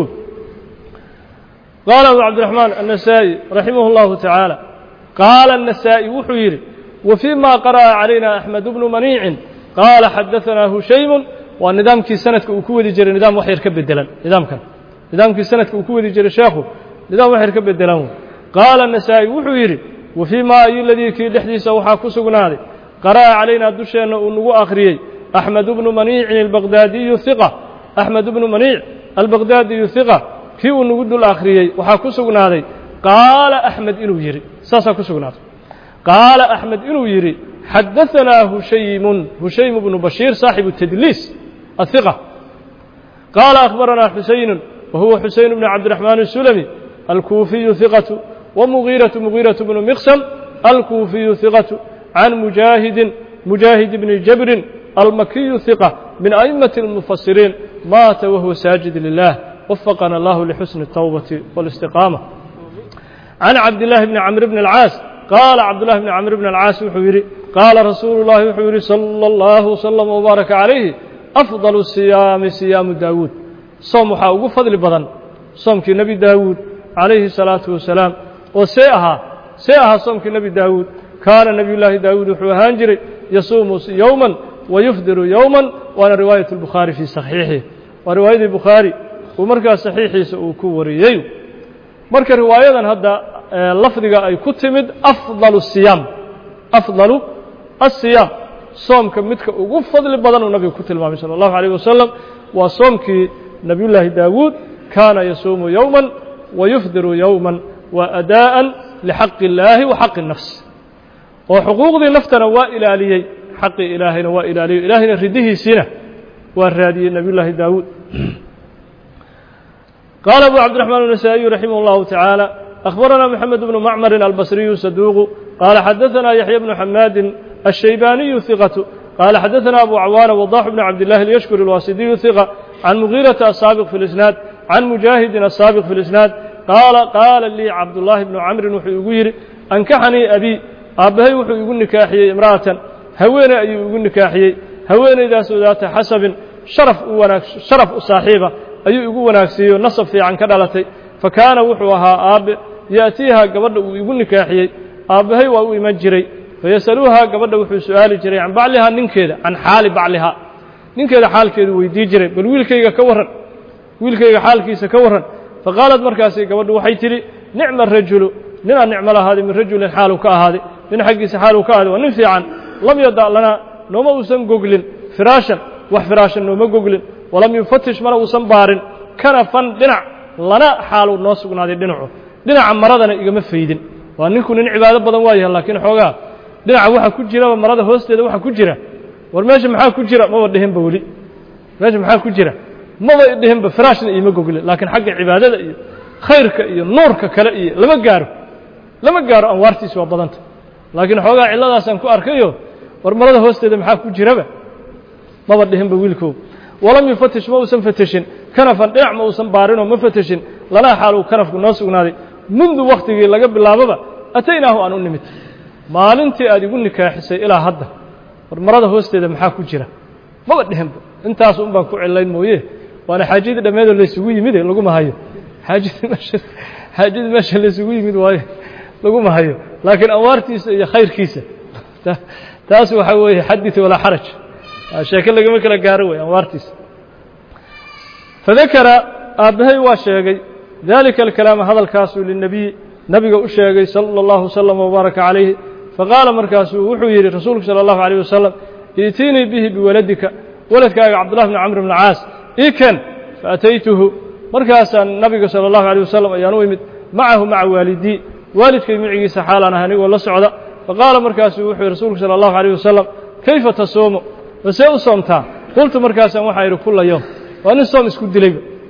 qaala abu cabdiraxmaan annasaa'i raximah اllahu tacaala qaala النasaa'i wuxuu yidhi wa fii ma qara'a calayna axmed bnu maniicin qaala xadaanaa hushaymun waa nidaamkii sanadka uu ku wadi jiray nidaam wax yar ka bedelan nidaamkan nidaamkii sanadka uu ku wadi jiray sheekhu nidaam wax yar ka bedelan wey qaala النasaa'i wuxuu yidhi wa fii ma ayu ladii kii dhexdiisa waxaa ku sugnaaday qara'a calaynaa dusheenna uu nagu akhriyey axmed bnu maniicin albaqdaadiyu hiqa axmed bnu maniic albaqdaadiyu hiqa kii uu nagu dul akhriyey waxaa ku sugnaaday qaala axmed inuu yidhi saasaa ku sugnaaday qaala axmed inuu yidhi xadaanaa hushaymun hushaym bnu bashiir saaxibu tadliis ahiqa qaala akhbaranaa xusaynun wa huwa xusayn bnu cabdiraxmaan الsulami alkuufiyu hiqatu wa mugiiratu mugiiratu bnu miqsam alkuufiyu hiqatu can mujaahidin mujaahid bni jabrin almakiyu hiqa min a'immati اlmufasiriin maata wahuwa saajid lilah wafaqana allahu lixusni الtawbati wاlistiqaama can cabdillaahi bni camr bni alcaas qaala cabdullahi bni camr bni alcaas wuxuu yidhi qaala rasuulu llahi wuxuu yidhi sala allahu wasalam wbaaraka calayhi afdalu siyaami siyaamu daawuud soom waxaa ugu fadli badan soomkii nebi daawuud calayhi salaatu wasalaam oo see ahaa see ahaa soomkii nebi daawuud kaana nebiyullaahi daawuud wuxuu ahaan jiray yasuumu yowman wa yufdiru yowman waana riwaayat albukhaari fii saxiixihi waa riwaayadii bukhaari uu markaas saxiixiisa uu ku wariyey marka riwaayadan hadda lafdiga ay ku timid afdalu siyaam afdalu asiyaam soomka midka ugu fadli badan uu nabigu ku tilmaamay sala allahu alayh wasalam waa soomkii nebiyullaahi daawuud kaana yasuumu yowman wa yufdiru yowman wa adaa'an lixaqi illaahi wa xaqi nafs oo xuquuqdii naftana waa ilaaliyey xaqii ilaahayna waa ilaaliyo ilaahayna ridihiisiina waa raadiyey nebiyullaahi daawuud qaala abu cabdiraxmaan النasaa'iyu raximah اllahu tacaala akhbaranaa moxamed bnu macmarin albasriyu saduuqu qaala xadaanaa yaxya bnu xamaadin الshaybaaniyu hiqatu qaala xadaanaa abu cawaana wadaxu bni cabdillahi اlyashkuri اlwaasidiyu hiqa can mugiirata asaabiq fi اlisnaad can mujaahidin asaabiq fi اlisnaad qaala qaala lii cabdullaahi bnu camrin wuxuu igu yidhi ankaxanii abii aabbahay wuxuu igu nikaaxiyey imra'atan haweeney ayuu igu nikaaxiyey haweeneydaasoo daata xasabin sharaf u wanaag sharaf u saaxiiba ayuu igu wanaagsiiyeyo nasab fiican ka dhalatay fa kaana wuxuu ahaa aabbe ya'tiihaa gabadha uu igu nikaaxiyey aabbahay waa u iman jiray fayasaluuhaa gabadha wuxuu su'aali jiray can baclihaa ninkeeda can xaali baclihaa ninkeeda xaalkeedu weydii jiray bal wiilkayga ka warran wiilkayga xaalkiisa ka warran faqaalad markaasi gabadhu waxay tidhi nicma rajulu ninaan nicmo lahaaday min rajulin xaaluu ka ahaaday nin xaggiisa xaaluu ka ahaaday waa nin fiican lam yada' lanaa nooma uusan goglin firaashan wax firaashan nooma goglin walam yufatish mana uusan baarin kanafan dhinac lana xaaluu noo sugnaaday dhinacu dhinaca maradana igama faydin waa ninku nin cibaado badan waa yahay laakiin xoogaa dhinaca waxa ku jiraba marada hoosteeda waxa ku jira war meesha maxaa ku jira maba dhihinba weli meesha maxaa ku jira maba dhihinba firaashna iima goglin laakiin xagga cibaadada iyo khayrka iyo nuurka kale iyo lama gaaro lama gaaro anwaartiisi waa badanta laakiin xoogaa cilladaasaan ku arkayo war marada hoosteeda maxaa ku jiraba maba dhihinba wiilkow walam yufatish ma uusan fateshin kanafan dhinac ma uusan baarinoo ma fateshin lanaa xaaluu kanafku noo sugnaaday mundu wakhtigii laga bilaaboba ataynaahu aan u nimid maalintii aad igu nikaaxisay ilaa hadda war marada hoosteeda maxaa ku jira maba dhihinba intaas un baan ku cillayn mooye waana xaajadii dhammeedoo laysugu yimide laguma hayo xaajadii meesha xaajadii meesha laysugu yimid waaye laguma hayo laakiin anwaartiisa iyo khayrkiisa taas waxa weeye xadith wala xaraj sheeko lagama kala gaaro way anwaartiisa fadakara abahay waa sheegay dalika alkalaam hadalkaasu linabiy nabiga u sheegay sallallahu sallam wa baraka alayhi faqala markaasu wuxuu yiri rasuulku sallallahu alayhi wasallam iitini bihi biwaladika waladkaaga abdullah ibn amr ibn aas ikan faataytuhu markaasan nabiga sallallahu alayhi wasallam ayaan u imid maahu ma'a walidi walidkay micigiisa xaalan anigoo la socda faqala markaasu wuxuu rasuulku sallallahu alayhi wasallam kayfa tasuumu wasay u soomtaa qultu markaasan waxa yiri kullu yawm wa in soom isku dilay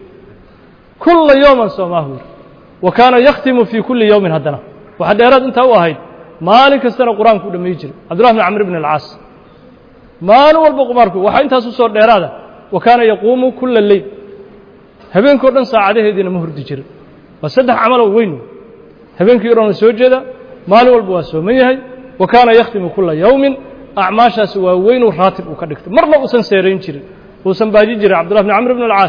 kullu yawman soomahu wa kana yakhtimu fi kulli yawmin hadana waxa dheerad inta u ahayd maalin kastana quraanku dhamay jiray abdullah ibn amr ibn al-aas maalin walba qumarku waxa intaas u soo dheeraada wa kana yaqumu kullu layl habeenkoo dhan saacadaheedina ma hurdi jiray waa saddex amal oo weyn habeenkii roon soo jeeda maalin walba waa sooman yahay wa kana yakhtimu kullu yawmin a'maashaas waa weyn oo raatib uu ka dhigtay marna uusan seereyn jirin uusan baaji jiray abdullah ibn amr ibn al-aas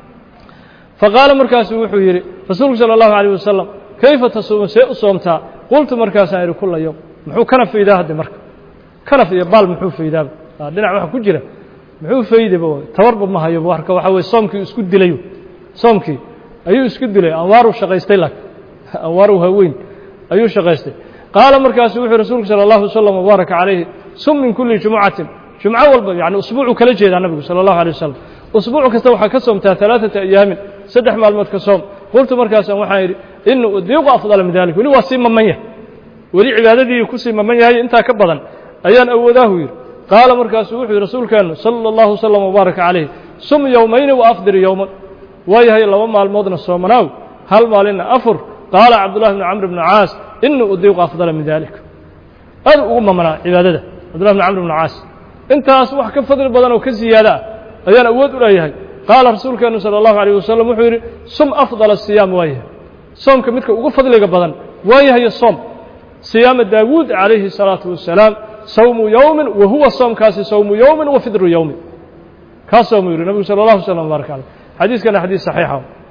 faqala markaasu wuxuu yiri rasuulku sallallahu alayhi wasallam kayfa tasuumu say u soomtaa qultu markaas ayri kullu yawm muxuu kana fiidaa hadda marka kana fiidaa bal muxuu fiidaa dhinac waxa ku jira muxuu fiidaa tawarba ma hayo warka waxa way soomkii isku dilayo soomkii ayuu isku dilay anwaaru shaqaystay lak anwaaru haweyn ayuu shaqaystay qaala markaas wuxuu rasuulku sallallahu alayhi wasallam baraka alayhi sum min kulli jum'atin jum'a walba yani usbuucu kala jeeda nabigu sallallahu alayhi wasallam usbuucu kasta waxa ka soomtaa thalathata ayaamin saddex maalmood ka soom qultu markaasan waxaan yiri inuu udiiqo afdal min dalik wali wasi mamanya wali cibaadadii ku sii maman yahay inta ka badan ayaan awoodahu yiri qaala markaasuu wuxuu rasuulkeenu sallallahu sallam wa baraka alayhi sum yawmayn wa afdir yawman waayahay laba maalmoodna soomanaaw hal maalina afur qaala abdullah ibn amr ibn aas inuu udiiqo afdal min dalik adu ugu mamana cibaadada abdullah ibn amr ibn aas intaas wax ka fadli badan oo ka ziyaada ayaan awood u leeyahay qaala rasuulkeenu sallallahu alayhi wasallam wuxuu yiri sum afdal as-siyam waayahay soomka midka ugu fadliga badan waayahay soom صيام داود عليه الصلاة والسلام صوم يوم وهو صوم كاسي صوم يوم وفطر يوم كاسوم يقول النبي صلى الله عليه وسلم بارك عليه حديث كان حديث صحيح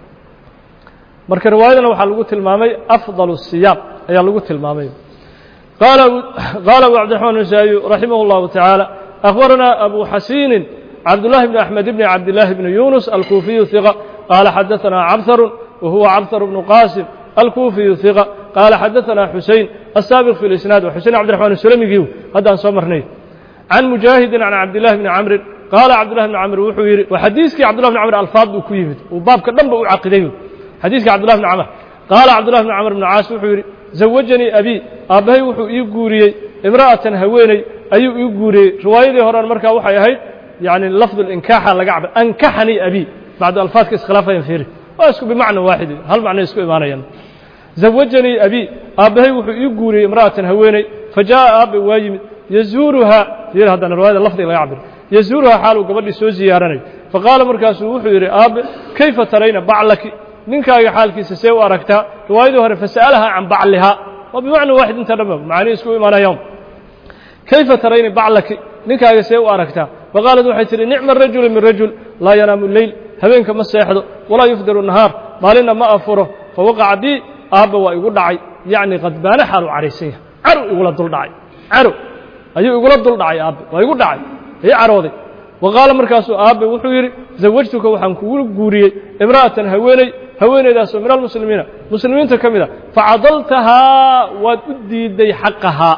مرك روايتنا waxa lagu tilmaamay afdal الصيام ayaa lagu tilmaamay قال قال عبد الرحمن النسائي رحمه الله تعالى أخبرنا أبو حسين عبد الله بن أحمد بن عبد الله بن يونس الكوفي ثقة قال حدثنا عبثر وهو عبثر بن قاسم الكوفي ثقة قال حدثنا حسين السابق في الإسناد وحسين عبد الرحمن السلمي جيو هذا صمرني عن مجاهد عن عبد الله بن عمرو قال عبد الله بن عمرو وحوير وحديثك عبد الله بن عمرو الفاظ وكيفت وباب كدنب وعقيده حديثك عبد الله بن عمرو قال عبد الله بن عمرو بن عاص وحوير زوجني أبي أبي وحو يغوري امرأة هويني أيو يغوري روايدي هوران marka waxay ahayd يعني لفظ الانكاح laga cabir ankahani abi بعد الفاظ اسخلافين فيري واسكو بمعنى واحد هل معنى اسكو imaanayaan زوجني أبي أبي وحو يغوري امرأة هويني فجاء أبي وايمد يزورها يرى هذا الرواية اللفظ لا يعبر يزورها حاله قبل سو زيارني فقال مركاس وحو يري أبي كيف ترين بعلك ninkaaga xaalkiisa see u aragtaa riwaayadu hore fasalaha an bacliha wa bimaana waahid inta dhab macna isku imaanayaan kayfa tarayni baclaki ninkaaga see u aragtaa faqaalad waxay tiri ni'ma rajul min rajul la yanamu al-layl habeenka ma seexdo wala yufdiru an-nahar maalina ma afuro fawaqa'a bi aaba waa igu dhacay yaani qadbaana xalu cariisay aru igula dul dhacay aru ayuu igula dul dhacay aaba waa igu dhacay ay carooday وقال مركاسو أبي وحيري زوجتك وحن كول غوريي امرأة هويني هويني داسو من المسلمين مسلمين تكمله فعضلتها ودي دي حقها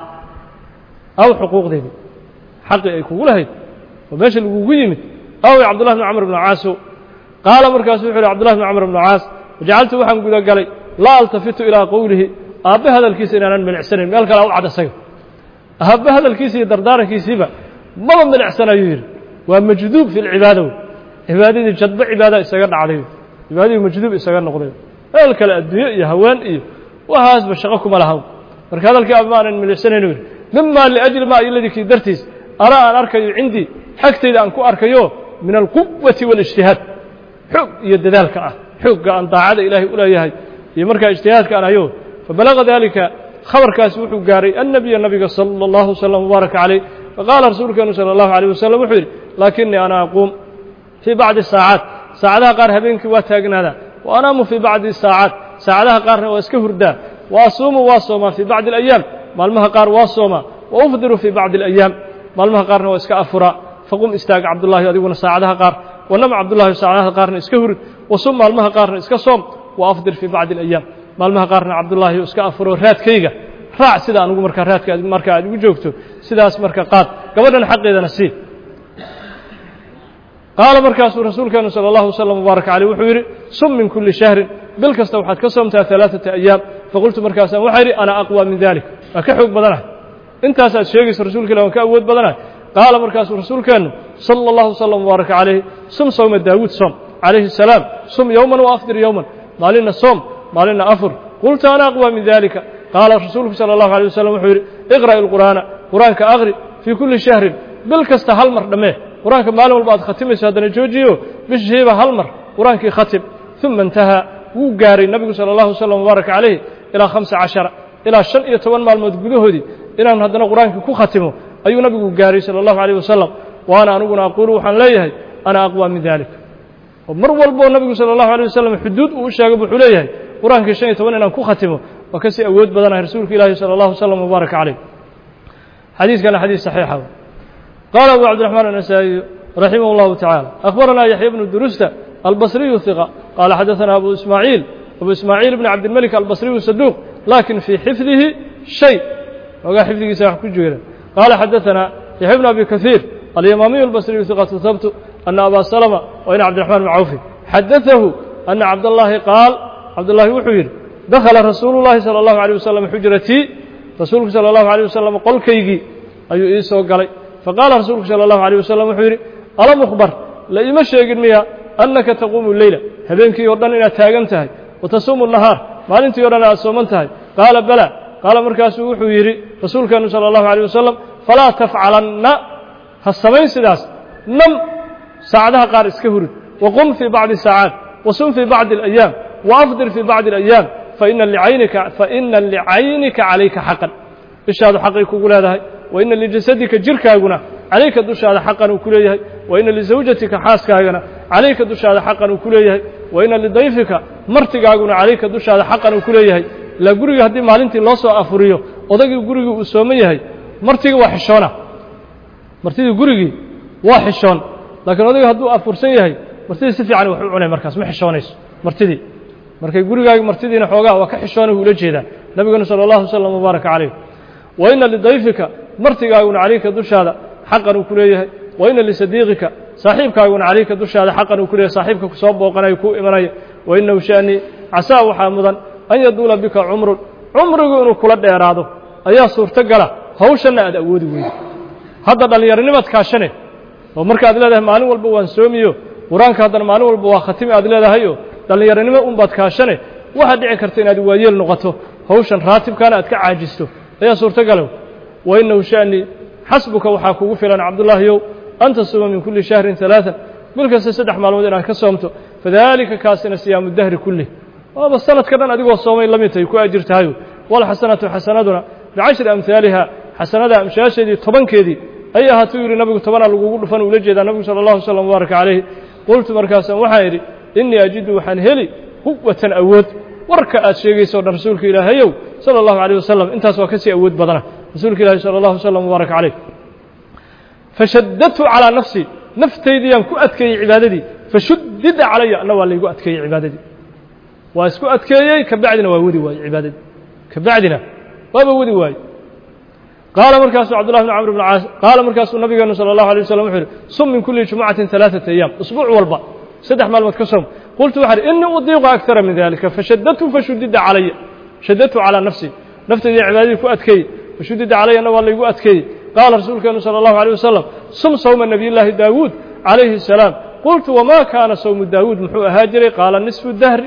أو حقوق دي حق أي كولها وماشي لوغو يمد أو عبد الله بن عمرو بن العاص قال مركاسو وحيري عبد الله بن عمرو بن العاص وجعلت وحن غدا غلي لا التفت إلى قوله أبي هذا الكيس إن أنا من عسنين قال كلا وعد سيف أبي هذا الكيس دردار كيسيبه ما من عسن يير ومجذوب في العبادة عبادة جذب عبادة يسجن عليه عبادة مجذوب يسجن نقضيه هذا كلا الدنيا يهوان إيه وهذا بشقكم على هو مرك هذا الكلام من السنة نور مما لأجل ما الذي كدرتيس أرى أن أركي عندي حكت إذا أنكو أركيوه من القوة والاجتهاد حق يد ذلك حق أن طاعة إلهي أولى يهي يمرك اجتهاد كان أيوه فبلغ ذلك خبر كاسوح قاري النبي النبي صلى الله عليه وسلم وبارك عليه فقال رسولك صلى الله عليه وسلم وحيري لكني أنا أقوم في بعض الساعات ساعدها قار هبينك واتاقنا هذا وأنام في بعض الساعات ساعدها قار واسكفر دا وأصوم واصوما في بعض الأيام مالمها قار واصوما وأفطر في بعض الأيام مالمها قارنا وإسكا أفرا فقم استاق عبد الله أديقنا ساعدها قار ونم عبد الله ساعدها قارنا إسكا هرد وصم مالمها قارنا إسكا صوم وأفطر في بعض الأيام maalmaha qaarna cabdullaahi iska afuro raadkayga raac sida anugu markaa raadka marka aad ugu joogto sidaas marka qaad gabadhan xaqeedana sii qaala markaasuu rasuulkeenu sala allahu wasalam mubaarak caleyh wuxuu yidhi sum min kulli shahrin bil kasta waxaad ka soomtaa alaaata ayaam faqultu markaasaan waxaa yidhi ana aqwa min dalik waa ka xoog badanahay intaas aad sheegayso rasuulka ilah waan ka awood badanahay qaala markaasuu rasuulkeennu sala allahu wasalam mubaarak calayhi sum sawma daawuud soom calayhi salaam sum yowman wa afdir yowman maalinna soom maalina afur qultu ana aqwa min dalika qaala rasuulku sala allahu alay wasalam wuxuu yidhi iqra'i alqur'aana qur'aanka aqri fii kulli shahrin bil kasta hal mar dhammee qur'aanka maalin walba aad khatimayso haddana joojiyo bishiiba hal mar qur'aankii khatib uma intahaa wuu gaaray nabigu sala allahu wasalam mubaarak calayhi ilaa khamsa cashara ilaa shan iyo toban maalmood gudahoodii inaan haddana qur'aankii ku khatimo ayuu nabigu gaaray sala allahu alayh wasalam waana aniguna aquulu waxaan leeyahay ana aqwa min dalik oo mar walboo nabigu sala allahu alay wasalam xuduud uu u sheegay wuxuu leeyahay qur'aankii shan iyo toban inaan ku khatimo waa ka sii awood badanahay rasuulka ilaahi sala allahu wasalam mubaarak calayh xadiiskana xadiis saxiixa qaala abu cabdiraxmaan annasaa'iyu raximah allahu tacaala akhbaranaa yaxya bnu durusta albasriyu hiqa qaala xadaثana abu ismaaciil abu ismaaciil bni cabdilmelik albasriyu saduuq laakin fii xifdihi shay ogaa xifdigiisa wax ku jira qaala xadaثana yaxya bnu abi kahiir alyamaamiyu albasriyu hiqatu habtu ana abaa salama wa ina cabdiraxmaan bn cawfi xadaثahu ana cabdallaahi qaal cabdullaahi wuxuu yidhi dakhala rasuulu llaahi sala allahu alيyh wasalam xujratii rasuulku sala allahu alيyh wasalam qolkaygii ayuu ii soo galay faqaala rasuulku sala allahu alيyh wasalam wuxuu yidhi alam ukhbar la iima sheegin miya annaka taquumu leyla habeenkii oo dhan inaad taagan tahay wa tasuumu nahaar maalintii o dhan aad sooman tahay qaala bala qaala markaasuu wuxuu yidhi rasuulkeenu sala allahu alيyh wasalam falaa tafcalanna ha samayn sidaas nam saacadaha qaar iska hurid waqum fii bacdi saacaat wasum fii bacdi alayaam وأfdir fي bacضi الأyaam faina lcaynika faina licaynika calayka xaqan ishaadu xaqay kugu leedahay waina lijasadika jirkaaguna calayka dushaada xaqan uu ku leeyahay waina lizawjatika xaaskaagana calayka dushaada xaqan uu ku leeyahay waina lidayfika martigaaguna calayka dushaada xaqan uu ku leeyahay ilaa guriga haddii maalintii loo soo afuriyo odagii gurigii uu sooman yahay martigii waa xishoona martidii gurigii waa xishoon laakiin odagii hadduu afursan yahay martidii si fiican wax u cunay markaas ma xishoonayso martidii markay gurigaagi martidiina xoogaa waa ka xishoonay ula jeedaa nabigana sala allahu wasalam mubaarak calayh wa ina lidayfika martigaaguna calayka dushaada xaqan uu ku leeyahay wa ina lisadiiqika saaxiibkaaguna calayka dushaada xaqan uu ku leeyahay saaxiibka ku soo booqanaya kuu imanaya wa inahu sha'nii casaa waxaa mudan an yaduula bika cumrun cumrigu inuu kula dheeraado ayaa suurto gala hawshanna aad awoodi weydo hadda dhallinyaronimaad kaashane oo marka aad leedahay maalin walba waan soomiyo qur-aanka haddana maalin walba waa khatimi aad leedahayo dhallinyaronimo unbaad kaashane waxaad dhici karta inaad waayeel noqoto hawshan raatibkaana aad ka caajisto ayaa suurtogalow wa inahu sha'nii xasbuka waxaa kugu filan cabdullaahiyow an tasuuma min kulli shahrin alaaan bil kasta saddex maalmood inaad ka soomto fadalika kaasina siyaamu dahri kullih waaba sanadka dhan adigoo soomay la mid tahay ku ajir tahayo walxasanatu xasanaduna bicashri amhaaliha xasanada amshaasheedii tobankeedii ayay ahaatuu yidhi nabigu tobanaa lagugu dhufan uula jeedaa nabigu sala allahu wasalam mubaaraka calayhi qultu markaasaan waxaan idhi inii ajidu waxaan heli quwatan awood warka aad sheegayso o dhan rasuulka ilaahayow sala allahu alayh wasalam intaas waa ka sii awood badana rasuulka ilaahi sala allahu wasalam mubaarak calayh fashaddadtu calaa nafsii naftaydiyaan ku adkeeyey cibaadadii fashuddida calaya anna waa laygu adkeeyey cibaadadii waa isku adkeeyey kabacdina waa wadi waaye cibaadadii kabacdina waaba wadi waaye qaala markaasuu cabdullahi bn camr bn caas qaala markaasuu nabigeenu sala allahu alay wasalam wuxuu yidhi sum min kulli jumucatin alaaata ayaam usbuuc walba saddex maalmood ka soom qultu waxaa idhi inii udiiqu akara min dalika fashadadtu fashuddida calaya shadadtu calaa nafsii naftayda cibaadadii ku adkeeyey fashuddida calayana waa laygu adkeeyey qaala rasuulkeenu sala allahu alيyh wasalam sum sawma nabiyillaahi daawuud calayhi الsalaam qultu wamaa kaana sawmu daawuud muxuu ahaa jiray qaala nisfu dahri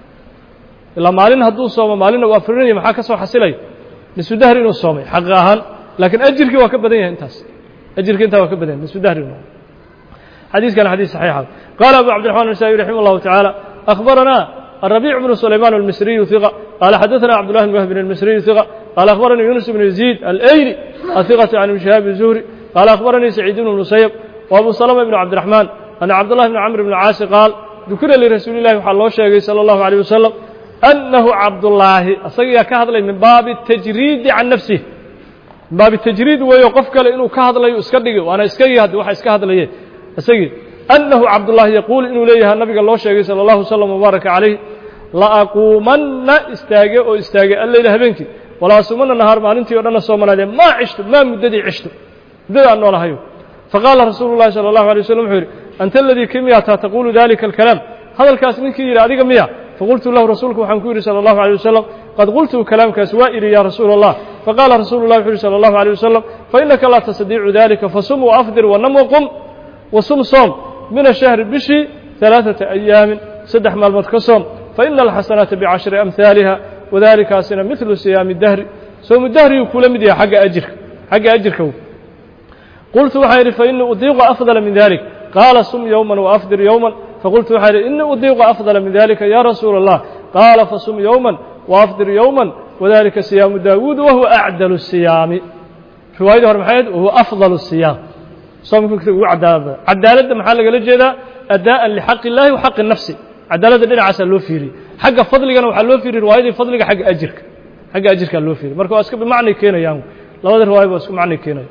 ilaa maalin hadduu soomo maalinna uu afrinaya maxaa ka soo xasilaya nisfu dahri inuu soomay xaqi ahaan laakiin ajirkii waa ka badan yahay intaas ajirkii intaa waa ka badan yahay nisfu dahri xadiiskana xadiis saxiixa qaala abu cabdiraxmaan النasaaئي raximah اllahu taعaalى akhbaranaa الربيع بن سليمان المصري ثقة قال حدثنا عبد الله بن وهب المصري ثقة قال أخبرني يونس بن يزيد الأيلي الثقة عن شهاب الزهري قال أخبرني سعيد بن المسيب وأبو سلمة بن عبد الرحمن أن عبد الله بن عمرو بن العاص قال ذكر لرسول الله وحال الله شيخ صلى الله عليه وسلم أنه عبد الله أصيغ كهذا من باب التجريد عن نفسه من باب التجريد ويوقفك لأنه كهذا لا يسكدك وأنا اسكي هذا وح اسكهذا ليه أصيغ أنه عبد الله يقول إنه ليه النبي الله شيء صلى الله عليه وسلم وبارك عليه لا أقومن استاجئ أو استاجئ الليل هبنك ولا أصومن النهار ما أنتي ولا صومنا ليه ما عشت ما مددي عشت ده أنه لا هيو فقال رسول الله صلى الله عليه وسلم حوري أنت الذي كمية تقول ذلك الكلام هذا الكاس منك إلى هذه مياه فقلت له رسولك وحنكوري صلى الله عليه وسلم قد قلت كلامك سوائري يا رسول الله فقال رسول الله صلى الله عليه وسلم فإنك لا تستطيع ذلك فصم وأفطر ونم وقم وصم صوم من الشهر بشي ثلاثة أيام سدح مالمت كصوم فإن الحسنات بعشر أمثالها وذلك سنة مثل صيام الدهر صوم الدهر يكون مديا حق أجر حق أجرك قلت وحير فإن أضيق أفضل من ذلك قال صم يوما وأفطر يوما فقلت وحير إن أضيق أفضل من ذلك يا رسول الله قال فصم يوما وأفطر يوما وذلك صيام داود وهو أعدل الصيام رواية محمد وهو أفضل الصيام صوم عدالة عدالة محل قال جدا أداء لحق الله وحق النفس عدالة دين عسى له فيري حق فضلك أنا وحلو فيري رواية فضلك حق أجرك حق أجرك له فيري مركو أسكب بمعنى كينا يوم لو هذا رواية أسكب معنى كينا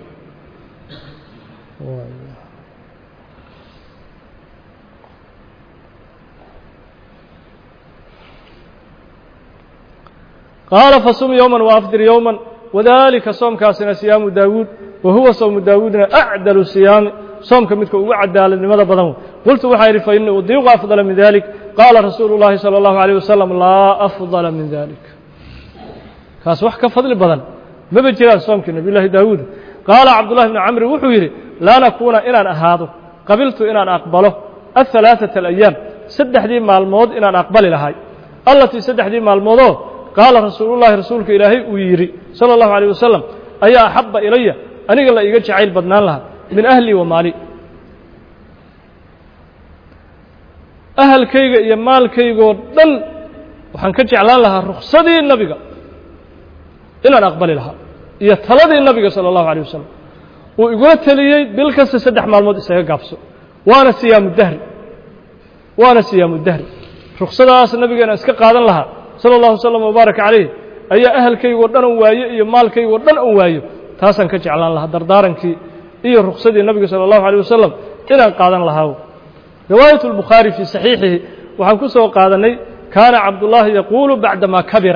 قال فصوم يوما وأفطر يوما وذلك صوم كاسنا صيام داود وهو صوم داود أعدل الصيام صوم كمثل وعدال لماذا بدنه قلت وحير فإن أضيق أفضل من ذلك قال رسول الله صلى الله عليه وسلم لا أفضل من ذلك كاس وحك فضل بدن ما بجرى صوم كنبي الله داود قال عبد الله بن عمرو وحيري لا نكون إن أهاده قبلت إن أقبله الثلاثة الأيام سدح دي مع الموت إن أقبل لهاي التي سدح دي مع الموضوع قال رسول الله رسولك إلهي ويري صلى الله عليه وسلم أي أحب إلي أني قال إيجا جعيل بدنان لها من أهلي ومالي أهل كيغا إيا مال كيغا دل وحن كجعلان لها رخصدي النبي إن أنا أقبل لها إيا تلدي النبي صلى الله عليه وسلم ويقول تليي بالكس سدح مع الموت إساقا قابسو وانا سيام الدهر وانا سيام الدهر رخصدا النبي أنا إسكا قادن لها صلى الله عليه وسلم وبارك عليه أي أهل كي ودن وايو إيا مال كي ودن وايو تاسا كجعلان لها دردارن كي إيا رخصدي النبي صلى الله عليه وسلم إن قادن لها رواية البخاري في صحيحه وحنكسه قادني كان عبد الله يقول بعدما كبر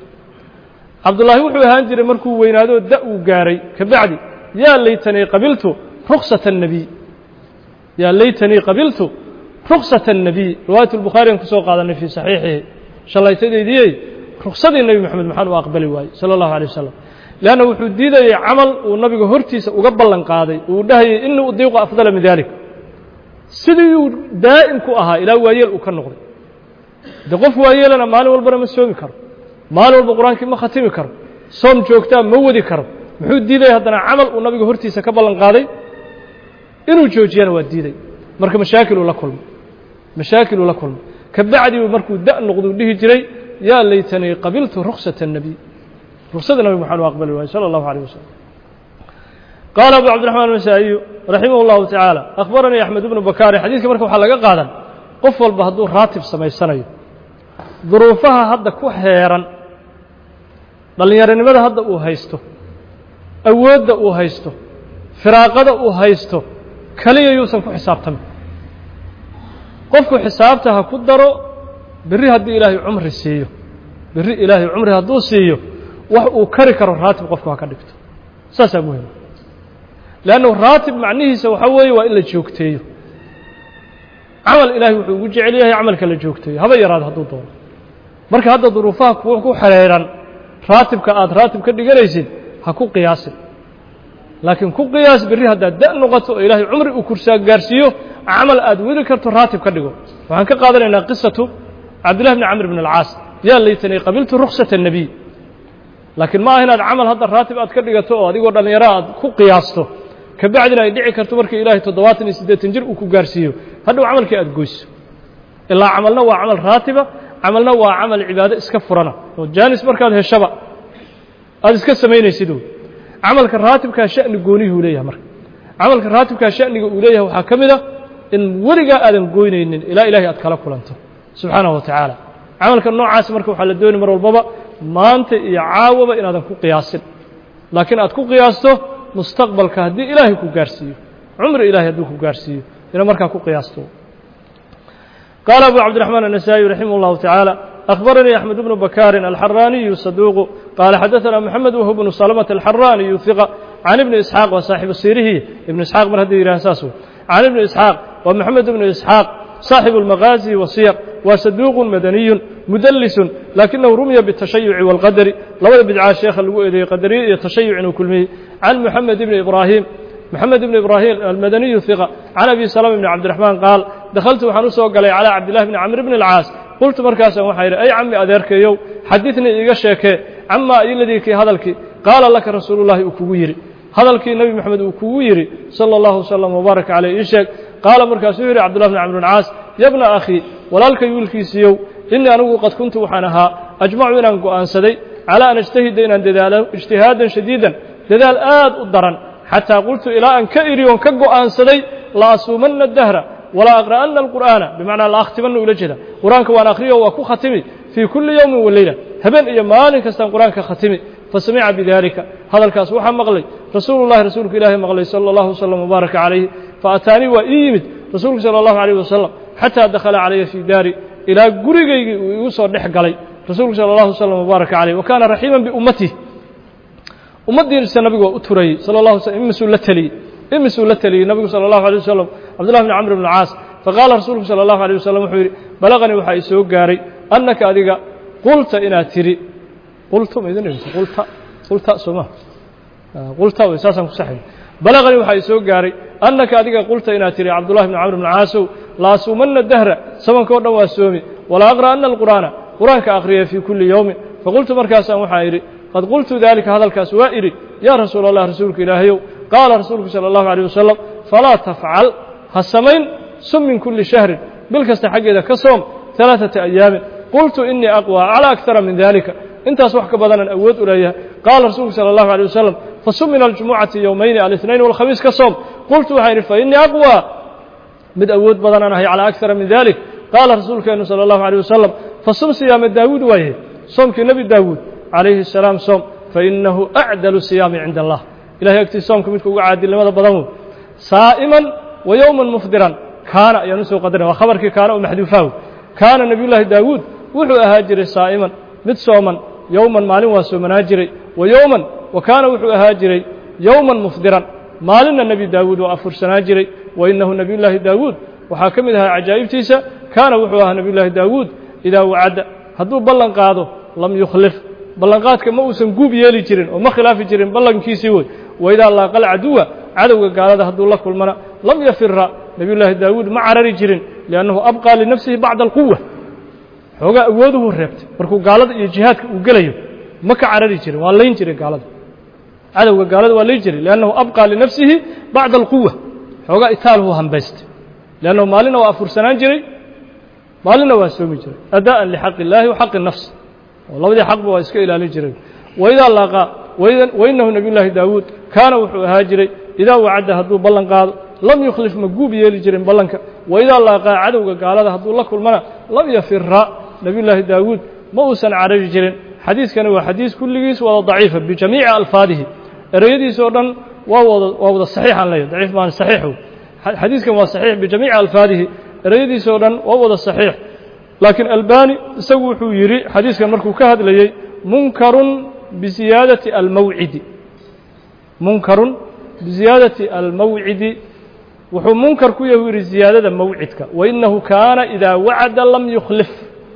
عبد الله وحو هانجر مركو وينادو دأو قاري كبعدي يا ليتني قبلت رخصة النبي يا ليتني قبلت رخصة النبي رواية البخاري انكسو قادني في صحيحه إن شاء الله يتدي دي رخصة النبي محمد محمد وأقبل واي صلى الله عليه وسلم لأنه وحو ديدا عمل والنبي هرتيس وقبل لنقاضي ودهي إنه أضيق أفضل من ذلك sidii daa'im ku ahaa ilaa waayeel uu ka noqday de qof waayeelana maalin walbana ma soomi karo maalin walba qur-aankii ma khatimi karo soom joogtaa ma wadi karo muxuu diiday haddana camal uu nabiga hortiisa ka ballan qaaday inuu joojiyana waa diiday marka mashaakiluu la kulmo mashaakiluu la kulmo ka bacdii markuu da' noqduu dhihi jiray yaa laytanii qabiltu ruksata الnabiy ruksada nabi maxamed waa aqbali waayey salى allahu عalيه wasalam قال أبو عبد الرحمن المسائي رحمه الله تعالى أخبرني أحمد بن بكاري حديث كبرك وحلقة قادا قفل بهدو راتب سمي سنة ظروفها هذا كحيرا بل يرني ماذا هذا أوهيسته أود أوهيسته فراقة أوهيسته كلية يوسف حساب تم قفك حسابتها كدرو بري هدي إلهي عمر السيو بري إلهي عمر هدو السيو وكرك الراتب قفك هكذا ساسا مهم لأنه راتب معنيه سوحوي وإلا جوكتيه عمل إلهي وجه عليه يعمل كلا جوكتيه هذا يراد هذا الدور مركا هذا ظروفها كو حريرا راتب كآد راتب كدي قريسين هكو قياس لكن كو قياس بري هذا داء نقطة إلهي عمري وكرسا قارسيو عمل آد وذكرت راتب كديقو وعن كقادر إن قصته عبد الله بن عمرو بن العاص يا ليتني قبلت رخصة النبي لكن ما هنا العمل هذا الراتب آد كديقتو هذه قرد أن يراد كو قياسته كبعدنا يدعي كرتو مركي إلهي تضواتني سيدة تنجر وكو قارسيو هذا عمل كي أدقوس إلا عملنا هو عمل راتبة عملنا هو عمل عبادة اسكفرنا وجانس مركي هذا الشبع هذا اسكسمين يسيدو عمل كالراتب كشأن قونيه ليه مركي عمل كالراتب كشأن قوليه وحاكمده إن ورقا آدم قوينين إلى إلهي أتكالكو لانتو سبحانه وتعالى camalka noocaas marka waxaa la dooni mar walbaba maanta iyo caawaba inaadan ku qiyaasin laakiin aad ku qiyaasto mustaqbalka haddii ilaahay ku gaarsiiyo cumri ilaahay hadduu ku gaarsiiyo ina markaa ku qiyaasto qaala abu cabdiraxmaan النasaaئي raximah اllahu taعaalى أخبرني أحمد بن بكار الحراني صدوق قال حدثنا محمد وهو بن سلمة الحراني ثقة عن ابن إسحاق وصاحب السيره ابن إسحاق من هذه رأساسه عن ابن إسحاق ومحمد بن إسحاق صاحب المغازي والسير وصدوق مدني مدلس لكنه رمي بالتشيع والقدر لو بدعا الشيخ القدري يتشيع وكلمه عن محمد بن إبراهيم محمد بن إبراهيم المدني ثقة عن أبي سلمة بن عبد الرحمن قال دخلت وحنوسه قال على عبد الله بن عمرو بن العاص قلت مركاسا وحير أي عمي أديرك يو حدثني إيقاشيك عما الذي كي هذلك قال لك رسول الله أكويري هذلك النبي محمد أكويري صلى الله وسلم وبارك عليه إيشك قال مركاسا يري عبد الله بن عمرو بن العاص يا ابن أخي ولالك يولكي سيو إني أنا قد كنت وحنها أجمع من أنكو أنسدي على أن اجتهد إن دلاله اجتهادا شديدا دلال آد الضرن حتى قلت إلى أن كئري ونكقو أنسدي لا أصومن الدهر ولا أقرأن القرآن بمعنى لا أختمن إلى جدا قرآنك وأنا أخريه وأكو ختمي في كل يوم والليلة هبن إيا مالك استان قرآنك ختمي فسمع بذلك هذا الكاس وحا مغلي رسول الله رسولك إلهي مغلي صلى الله وسلم وبارك عليه فأتاني وإيمد رسولك صلى الله عليه وسلم حتى دخل علي في داري إلى قريقي يوصل نحق علي رسولك صلى الله وسلم وبارك عليه وكان رحيما بأمته أمدي النبي وأتري صلى الله عليه وسلم مسؤولة لي مسؤولة لي النبي صلى الله عليه وسلم عبد الله بن عمرو بن العاص فقال رسولك صلى الله عليه وسلم وحيري بلغني وحي سوق قاري أنك أديك قلت إنا تري قلت ما إذن قلت قلت سماه قلت وإساسا صحيح بلغني وحي سوق قاري أنك أديك قلت إنا تري عبد الله بن عمرو بن العاص لا سومن الدهر سمن كورنا واسومي ولا أقرأ أن القرآن قرآنك أقريه في كل يوم فقلت مركاسا وحيري قد قلت ذلك هذا الكاس وائري يا رسول الله رسولك إلهي قال رسولك صلى الله عليه وسلم فلا تفعل هالسمين سم من كل شهر بالكست حق إذا كصوم ثلاثة أيام قلت إني أقوى على أكثر من ذلك انت أصبحك بدنا أود إليها قال رسولك صلى الله عليه وسلم فصم من الجمعة يومين على الاثنين والخميس كصوم قلت وحير فإني أقوى مد أود بدنا هي على أكثر من ذلك قال رسولك صلى الله عليه وسلم فصم صيام داود وهي صومك نبي داود عليه السلام صوم فإنه أعدل الصيام عند الله إلهي يكتي صومكم منكم عادل لماذا بضمون صائما ويوما مفدرا كان ينسو قدره وخبرك كان ومحذوفاه كان نبي الله داود وحو أهاجري صائما مد صوما يوما مال وسومناجري ويوما وكان وحو أهاجري يوما مفدرا مالنا النبي داود وأفر سناجري وإنه نبي الله داود وحاكم لها عجائب تيسا كان وحو أها نبي الله داود إذا وعد هدو بلن قاضو لم يخلف بلنقاتك ما uusan guub yeeli jirin oo ma khilaafi jirin balankiisii way wayda Allah qal aduwa cadawga gaalada haduu la kulmana lam yafirra nabi allah daawud ma carari jirin lianahu abqa li nafsihi ba'da alquwa xoga awooduhu reebtay markuu gaalada iyo jihaadka uu galayo ma ka carari jirin waa leyn jiray gaalada cadawga gaalada waa leyn jiray lianahu abqa li nafsihi ba'da alquwa xoga itaaluhu hanbayst lianahu maalina waa fursanaan jiray maalina waa soomi jiray adaan li haqqi allah wa haqqi nafs ولودي حق بوا اسك الى جيرين واذا لاقى وانه نبي الله داوود كان وحو هاجري اذا وعد هدو بلن قاد لم يخلف مغوب يلي جيرين بلنك واذا لاقى عدوغا قالده هدو لا كلمنا لم يفر نبي الله داوود ما وسن عرج جيرين حديث كان هو حديث كلغيس ولا ضعيف بجميع الفاظه ريديس ودن وهو صحيح عن لا ضعيف ما صحيح حديث كان هو صحيح بجميع الفاظه ريديس ودن وهو صحيح لكن الباني سوى يري حديث كان مركو كهد لي منكر بزيادة الموعد منكر بزيادة الموعد وحو منكر كو يوري زيادة موعدك وإنه كان إذا وعد لم يخلف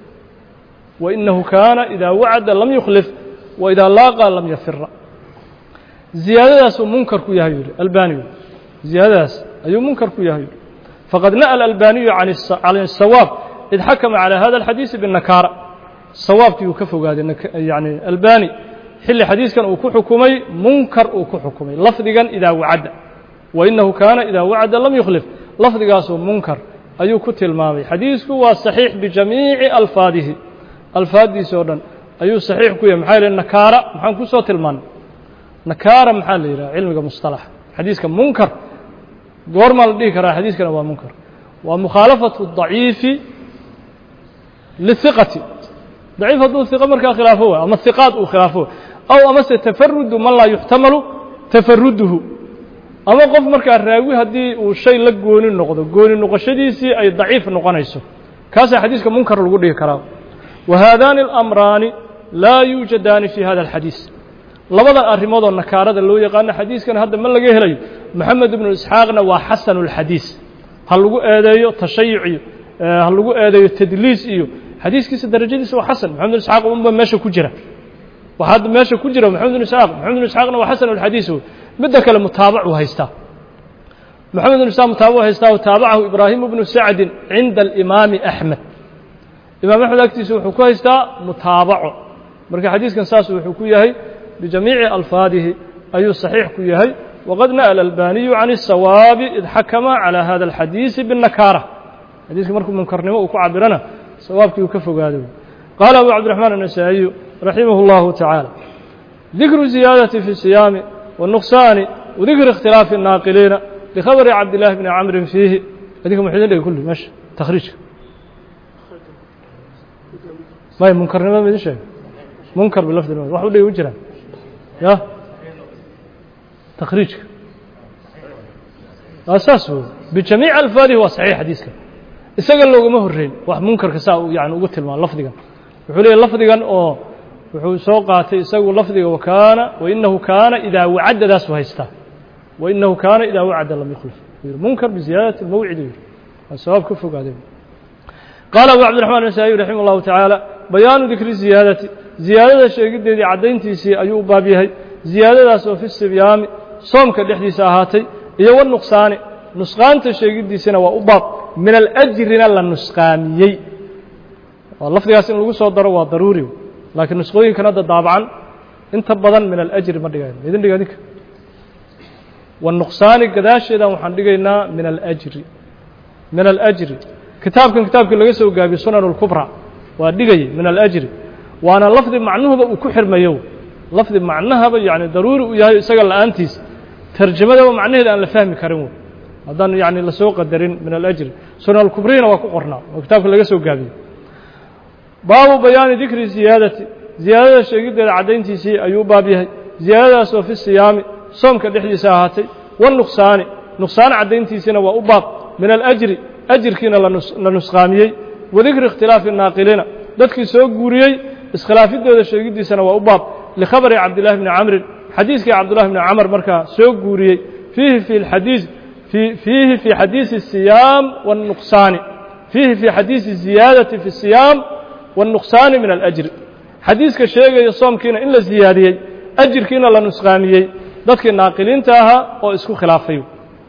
وإنه كان إذا وعد لم يخلف وإذا لاقى لم يفر زيادة سو منكر كو يوري الباني زيادة أي منكر كو يوري فقد نقل الباني عن الصواب إذ حكم على هذا الحديث بالنكارة صوابك يكفوا قاعد يعني الباني حل حديث كان أكو حكمي منكر أكو حكمي لفظا إذا وعد وإنه كان إذا وعد لم يخلف لفظ قاسو منكر أيو كتل مامي حديثك هو صحيح بجميع ألفاظه ألفاظه سودا أيو صحيح كوية محال النكارة محال كو صوت المان نكارة محال علمك مصطلح حديثك منكر قورما لديك رأي حديثك هو منكر ومخالفة الضعيف للثقة ضعيف هذو الثقة مركا خلافه أما الثقات وخلافه أو أما تفرد من لا يحتمل تفرده أما قف مركا الراوي هدي وشيء لك قول النقد قول النقشديسي أي ضعيف النقنيسه كاسا حديثك منكر الوجود كلام وهذان الأمران لا يوجدان في هذا الحديث لبدا أرمض النكارة اللي يقال حديث كان هذا من لقيه لي محمد بن إسحاقنا وحسن الحديث هل لقوا آدايو تشيعي هل لقوا آدايو تدليس إيو حديث كيس الدرجة دي سوى حسن محمد بن إسحاق أمبا ماشي كجرة وحد ماشي كجرة محمد بن إسحاق محمد بن إسحاقنا وحسن الحديث بدأ كلام متابع وهيستا محمد بن إسحاق متابع وهيستا وتابعه إبراهيم بن سعد عند الإمام أحمد إمام أحمد أكتسو حكوه هيستا متابعه مركا حديث كان ساسو حكوه هي بجميع ألفاظه أي صحيح كيهي وقد نقل الألباني عن الصواب إذ حكم على هذا الحديث بالنكارة حديث مركم من كرنمه وكعبرنا صواب كي يكفوا قادوا قال أبو عبد الرحمن النسائي رحمه الله تعالى ذكر زيادة في الصيام والنقصان وذكر اختلاف الناقلين لخبر عبد الله بن عمرو فيه هذيك محيدين لك كله ماشي تخريج ما هي منكر ما بدي شيء منكر باللفظ الموجود واحد بده يوجره يا تخريج أساسه بجميع ألفاظه هو صحيح حديثك استقل له ما هرين واحد منكر كساء يعني وقلت المال لفظ كان وحولي اللفظ كان أو وحول سوقات يسوي لفظ وكان وإنه كان إذا وعد داس وهيسته وإنه كان إذا وعد لم يخلف منكر بزيادة الموعد السبب كفوا قادم قال أبو عبد الرحمن النسائي رحمه الله تعالى بيان ذكر الزيادة زيادة شيء قد دي عدين تيسي أيوب بابيهي زيادة في الصيام صوم كالحدي ساهاتي يو النقصان نسقان تشيء قد دي سنة وأباط من الأجر للنسقانيي واللفظ ياسين لغو صدر وضروري لكن نسقوين كان هذا طبعا انت بدن من الأجر ما دقائن إذن دقائنك والنقصان قداش إذا محندقينا من الأجر من الأجر كتاب كان كتاب كان لغيسه وقابي سنن الكبرى ودقائي من الأجر وأنا لفظ معنوه وكحر ما يو لفظ معناها يعني ضروري وياهي سجل أنتيس ترجمة ومعناه لأن لفهم كريمون هذا يعني لسوق الدرين من الأجر سنة الكبرين وكقرنا وكتاب كل جسوا قابي باب بيان ذكر زيادة زيادة شيء عدين تيسي أيوب بابيه زيادة في الصيام صوم كدحدي ساعتي والنقصان نقصان عدين تيسنا وأباب من الأجر أجر كنا لنسقامي وذكر اختلاف الناقلين ذلك سوق قوريي اسخلاف الدولة شيء سنة وأباب لخبر عبد الله بن عمرو حديث عبد الله بن عمر مركا سوق قوريي فيه في الحديث في فيه في حديث الصيام والنقصان فيه في حديث الزيادة في الصيام والنقصان من الأجر حديث كشيء يصوم كنا إلا زيادة أجر كنا لنسقامي ذلك الناقلين تاها واسكو خلافيه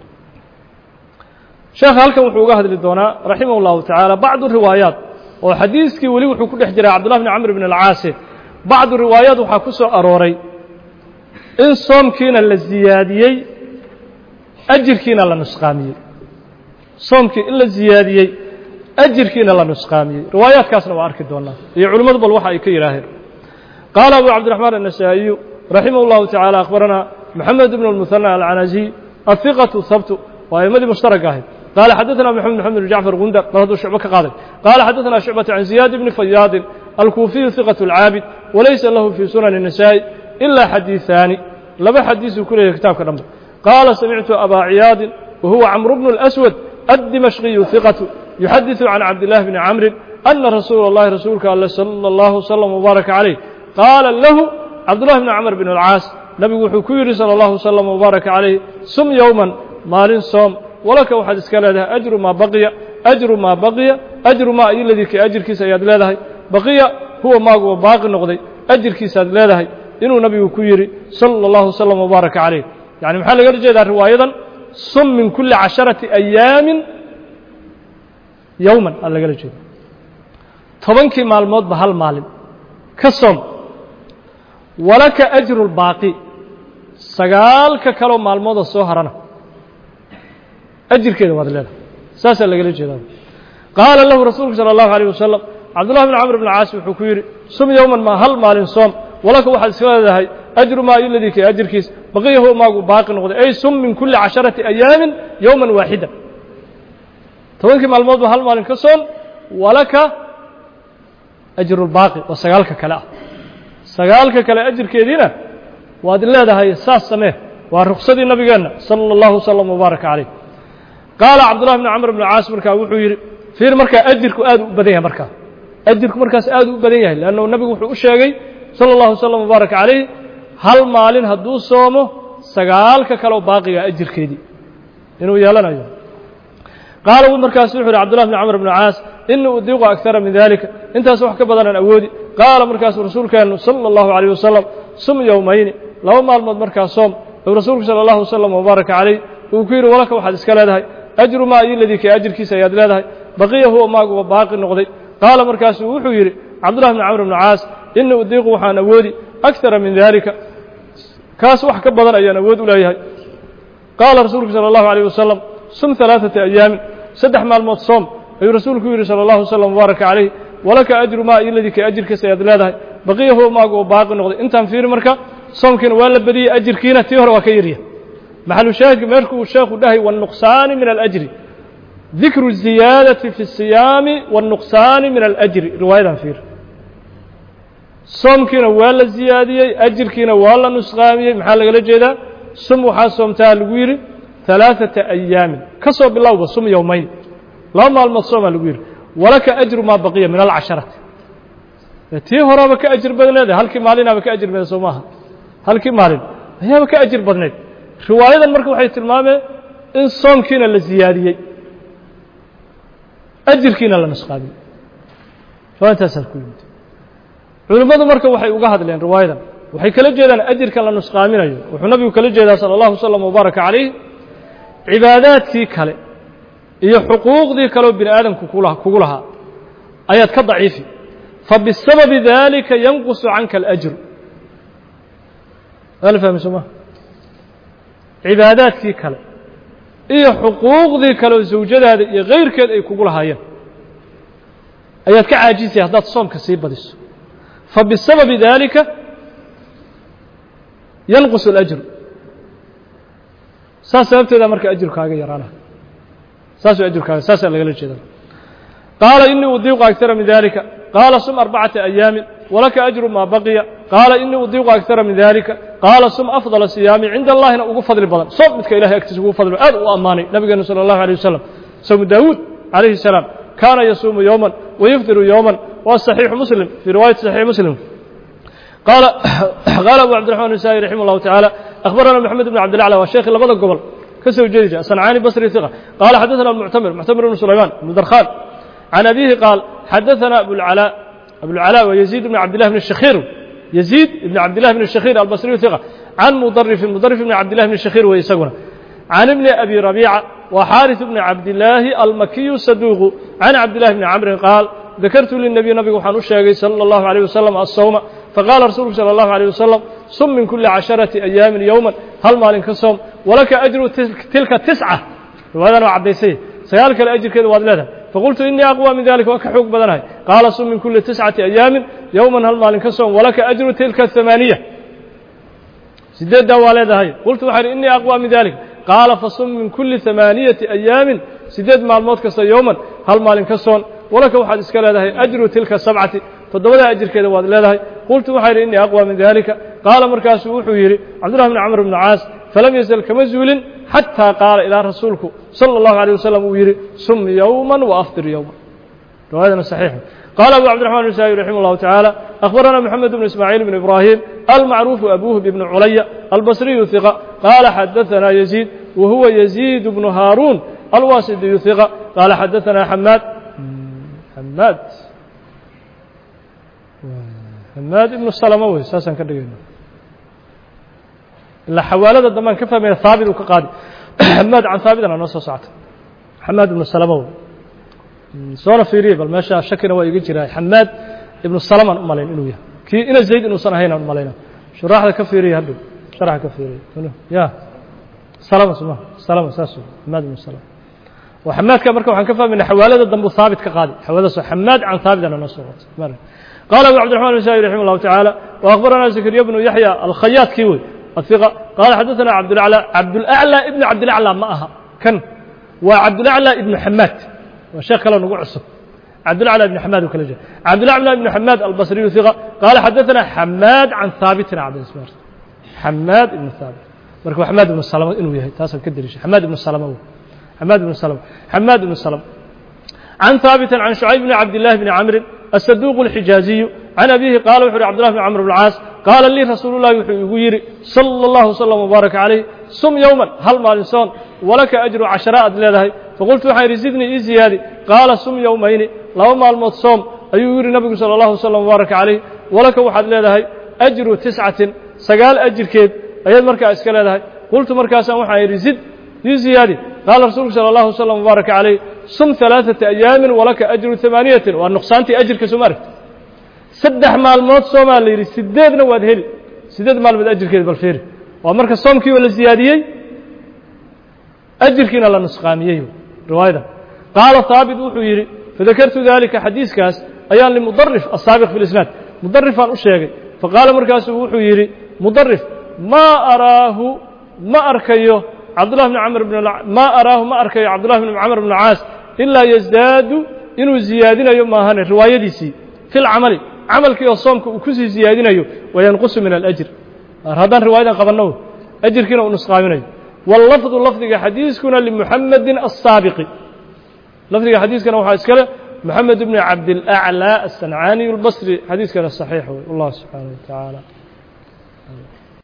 شيخ هلكم وحوقه هذا الدونا رحمه الله تعالى بعض الروايات وحديثك ولي وحو كدخ جرى عبد الله بن عمرو بن العاص بعض الروايات وحا كسو أروري إن صوم كينا للزياديي أجر كينا لنسقامي صوم كينا للزياديي أجر كينا لنسقامي روايات كاسنا وأرك الدونا هي علماء بالوحى كيراهر قال أبو عبد الرحمن النسائي رحمه الله تعالى أخبرنا محمد بن المثنى العنزي الثقة الثبت وأئمة مشتركة قال حدثنا محمد محمد بن جعفر غندر مرض الشعبة كقاضي قال حدثنا شعبة عن زياد بن فياض الكوفي ثقة العابد وليس له في سنن النساء إلا حديثان لما حديث كل كتاب كلام قال سمعت أبا عياض وهو عمرو بن الأسود الدمشقي ثقة يحدث عن عبد الله بن عمرو أن رسول الله رسولك الله صلى الله وسلم وبارك عليه قال له عبد الله بن عمرو بن العاص نبي وحكير صلى الله وسلم وبارك عليه صم يوما مال صوم ولك واحد اسكال هذا أجر ما بقي أجر ما بقي أجر ما أي الذي كأجر كيس يد له بقي هو ما هو باقي نقضي أجر كيس يد له إنه نبي وكيري صلى الله وسلم وبارك عليه يعني محل يرجع هذا الرواية صم من كل عشرة أيام يوما الله يرجع طبعا كي الموت بهال مال كصوم ولك أجر الباقي سجال ككلام مال الموت الصهرنا أجر كذا وهذا لا ساس اللي قال جدا قال له رسول صلى الله عليه وسلم عبد الله بن عمرو بن العاص وحكير صم يوما ما هل مال صوم ولك واحد سؤال هاي أجر ما الذي كأجر كيس بقي هو ما باقي نقضي أي صم من كل عشرة أيام يوما واحدا طبعا كما الموضوع هل مال كصوم ولك أجر الباقي وسقالك كلا سقالك كلا أجر كيدينا وهذا الله ده هي ساس سماه ورخصة النبي قالنا صلى الله وسلم وبارك عليه قال عبد الله بن عمرو بن العاص مركا وحوير في مركا أجرك آد بديها مركا أجرك مركاس آد بديها لأنه النبي وحو الشيء صلى الله وسلم وبارك عليه هل مالين هدو صومه سقالك كلا باقي أجر كيدي إنه يالنا يوم قال مركاس وحوير عبد الله بن عمرو بن العاص إنه أديق أكثر من ذلك أنت سوحك بدنا أودي قال مركاس رسول كان صلى الله عليه وسلم صم يومين لو ما المد مركاس صوم ورسولك صلى الله عليه وسلم وبارك عليه وكير ولك واحد اسكال هذا أجر ما الذي كأجر كيس يد هذا بقيه هو ما هو باقي النقدي قال مركاس وحوير عبد الله بن عمرو بن العاص إنه أديق وحنا أودي أكثر من ذلك كاس وحك بدنا أيان أود ولا يهي قال رسولك صلى الله عليه وسلم صم ثلاثة أيام سدح مع الموت صوم أي رسولك صلى الله عليه وسلم وبارك عليه ولك أجر ما الذي كأجر كيس يد هذا بقيه هو ما هو باقي النقدي أنت في مركا صومكن ولا بدي أجر كينا تيهر وكيريه محل الشاهد مالكو الشيخ دهي والنقصان من الأجر ذكر الزيادة في الصيام والنقصان من الأجر رواية فيه صومكن ولا زيادة أجر كينا ولا نسخامية محل قال جيدا صم وحاسم تالوير ثلاثة أيام كسب بالله وصم يومين لا ما المصوم الوير ولك أجر ما بقي من العشرة تيهر بك أجر بدنه هل كمالنا بك أجر من صومها هل كمالين هي بك أجر بدنه رواية المركب waxay tilmaamay in soomkiina la ziyaadiyay ajirkiina la nasqaabay faantaas ku yimid culimadu marka waxay uga hadleen riwaayadan waxay kala jeedaan ajirka la nasqaaminayo wuxuu nabigu kala jeedaa sallallahu alayhi wasallam mubarak alayhi cibaadaadkii kale iyo xuquuqdii kale oo bini'aadamku kugu lahaa ayaad ka daciifi فبسبب ذلك ينقص عنك الأجر هل فهم سماه عبادات في كلا إيه حقوق ذي كلا الزوجة هذه غير كذا يقول هاي أيات كعاجز يهدات صوم كسيب بديس فبسبب ذلك ينقص الأجر ساس أبتدى مرك أجر كاجي يرانا ساس أجر كاجي ساس اللي قال كذا قال إني أضيق أكثر من ذلك قال صم أربعة أيام ولك أجر ما بقي قال إني أضيق أكثر من ذلك قال صم أفضل الصيام عند الله أنا أقول فضل البضل صم متك إلهي أكتسبه فضل أد وأماني نبينا صلى الله عليه وسلم صوم داود عليه السلام كان يصوم يوما ويفطر يوما والصحيح مسلم في رواية صحيح مسلم قال قال أبو عبد الرحمن النسائي رحمه الله تعالى أخبرنا محمد بن عبد الأعلى والشيخ اللي بدأ قبل كسر جيجة صنعاني بصري ثقة قال حدثنا المعتمر معتمر بن سليمان بن درخان عن أبيه قال حدثنا أبو العلاء أبو العلاء ويزيد بن عبد الله بن الشخير يزيد بن عبد الله بن الشخير البصري ثقة عن مضرف مضرف بن عبد الله بن الشخير ويسقنا عن ابن أبي ربيعة وحارث بن عبد الله المكي الصدوق عن عبد الله بن عمرو قال ذكرت للنبي نبي محمد صلى الله عليه وسلم الصوم فقال رسول صلى الله عليه وسلم صم من كل عشرة أيام يوما هل مال كصوم ولك أجر تلك التسعة وهذا عبديسي سيالك الأجر كذا وادلها فقلت إني أقوى من ذلك وكحوق بدنها قال صم من كل تسعة أيام يوما هل مال كصوم ولك أجر تلك الثمانية سدد دوالة هاي قلت وحر إني أقوى من ذلك قال فصم من كل ثمانية أيام سدد مع الموت كصوم يوما هل مال كصوم ولك واحد إسكال هذا أجر تلك السبعة فالدولة أجر كذا وادلها هاي قلت وحر إني أقوى من ذلك قال مركز وحويري عبد الله بن عمرو بن العاص فلم يزل كمزول حتى قال إلى رسولك صلى الله عليه وسلم ويري صم يوما وأفطر يوما وهذا صحيح قال أبو عبد الرحمن النسائي رحمه الله تعالى أخبرنا محمد بن إسماعيل بن إبراهيم المعروف أبوه بن علي البصري ثقة قال حدثنا يزيد وهو يزيد بن هارون الواسطي ثقة قال حدثنا حماد حماد حماد بن السلموي أساسا كده إلا حوالة الضمان كفى من ثابت وكقاضي حماد عن ثابت أنا نص ساعة حماد بن السلموي صار في ريب المشى شكل ويجي جراي حماد ابن السلمة أمالين إنويا كي إن زيد إنه صنع هنا أمالينا شرح له كفيري هدو شرح كفيري منو يا سلمة اسمه سلمة أساسه حماد بن السلمة وحماد كبرك وعن كفى من حوالة الضم ثابت كقاضي حوالة حماد عن ثابت أنا نص ساعة قال أبو عبد الرحمن النسائي رحمه الله تعالى وأخبرنا زكريا بن يحيى الخياط كيوي الثقة قال حدثنا عبد الأعلى عبد الأعلى ابن عبد الأعلى معها كان وعبد الأعلى ابن حماد والشيخ كلا نقول عصب عبد الأعلى بن حماد وكلجة عبد الأعلى بن حماد البصري ثقة قال حدثنا حماد عن ثابت عبد الإسمار حماد بن ثابت مركب حماد بن السلام إنه يهي تاسم كدريش حماد بن السلام حماد بن السلام حماد بن السلام عن ثابت عن شعيب بن عبد الله بن عمرو الصدوق الحجازي عن أبيه قال وحر عبد الله بن عمرو بن العاص قال لي رسول الله يقول صلى الله وسلم وبارك عليه صم يوما هل ما الإنسان ولك أجر عشراء لله فقلت حير زدني زيادة قال صم يومين لو ما الموت صوم أيور النبي صلى الله عليه وسلم وبارك عليه ولك واحد لله أجر تسعة سقال أجر كيد أيضا مركز أسكال لله قلت مركز حير زد زيادة قال رسول صلى الله عليه وسلم وبارك عليه صم ثلاثة أيام ولك أجر ثمانية والنقصان أجر كسمارك سدح مع الموت صوما ليري سددنا وادهلي سدد مال بد أجر كده بالفير ومركز صومكي ولا زيادية أجر كنا لنسقاميه رواية قال ثابت وحيري فذكرت ذلك حديث كاس أيان لمضرف السابق في الإسناد مضرف عن أشياء فقال مركز وحيري مضرف ما أراه ما أركيه عبد الله بن عمرو بن الع... ما أراه ما أركيه عبد الله بن عمرو بن العاص إلا يزداد إنه زيادنا يوم ما هن الرواية دي سي في العمل عملك يصومك وكسي زيادنا يوم وينقص من الأجر هذا الرواية قبلناه أجر كنا ونسقامنا واللفظ لفظ حديث كنا لمحمد السابق لفظ حديث كنا وحاسكلا محمد بن عبد الأعلى الصنعاني البصري حديث كان الصحيح والله سبحانه وتعالى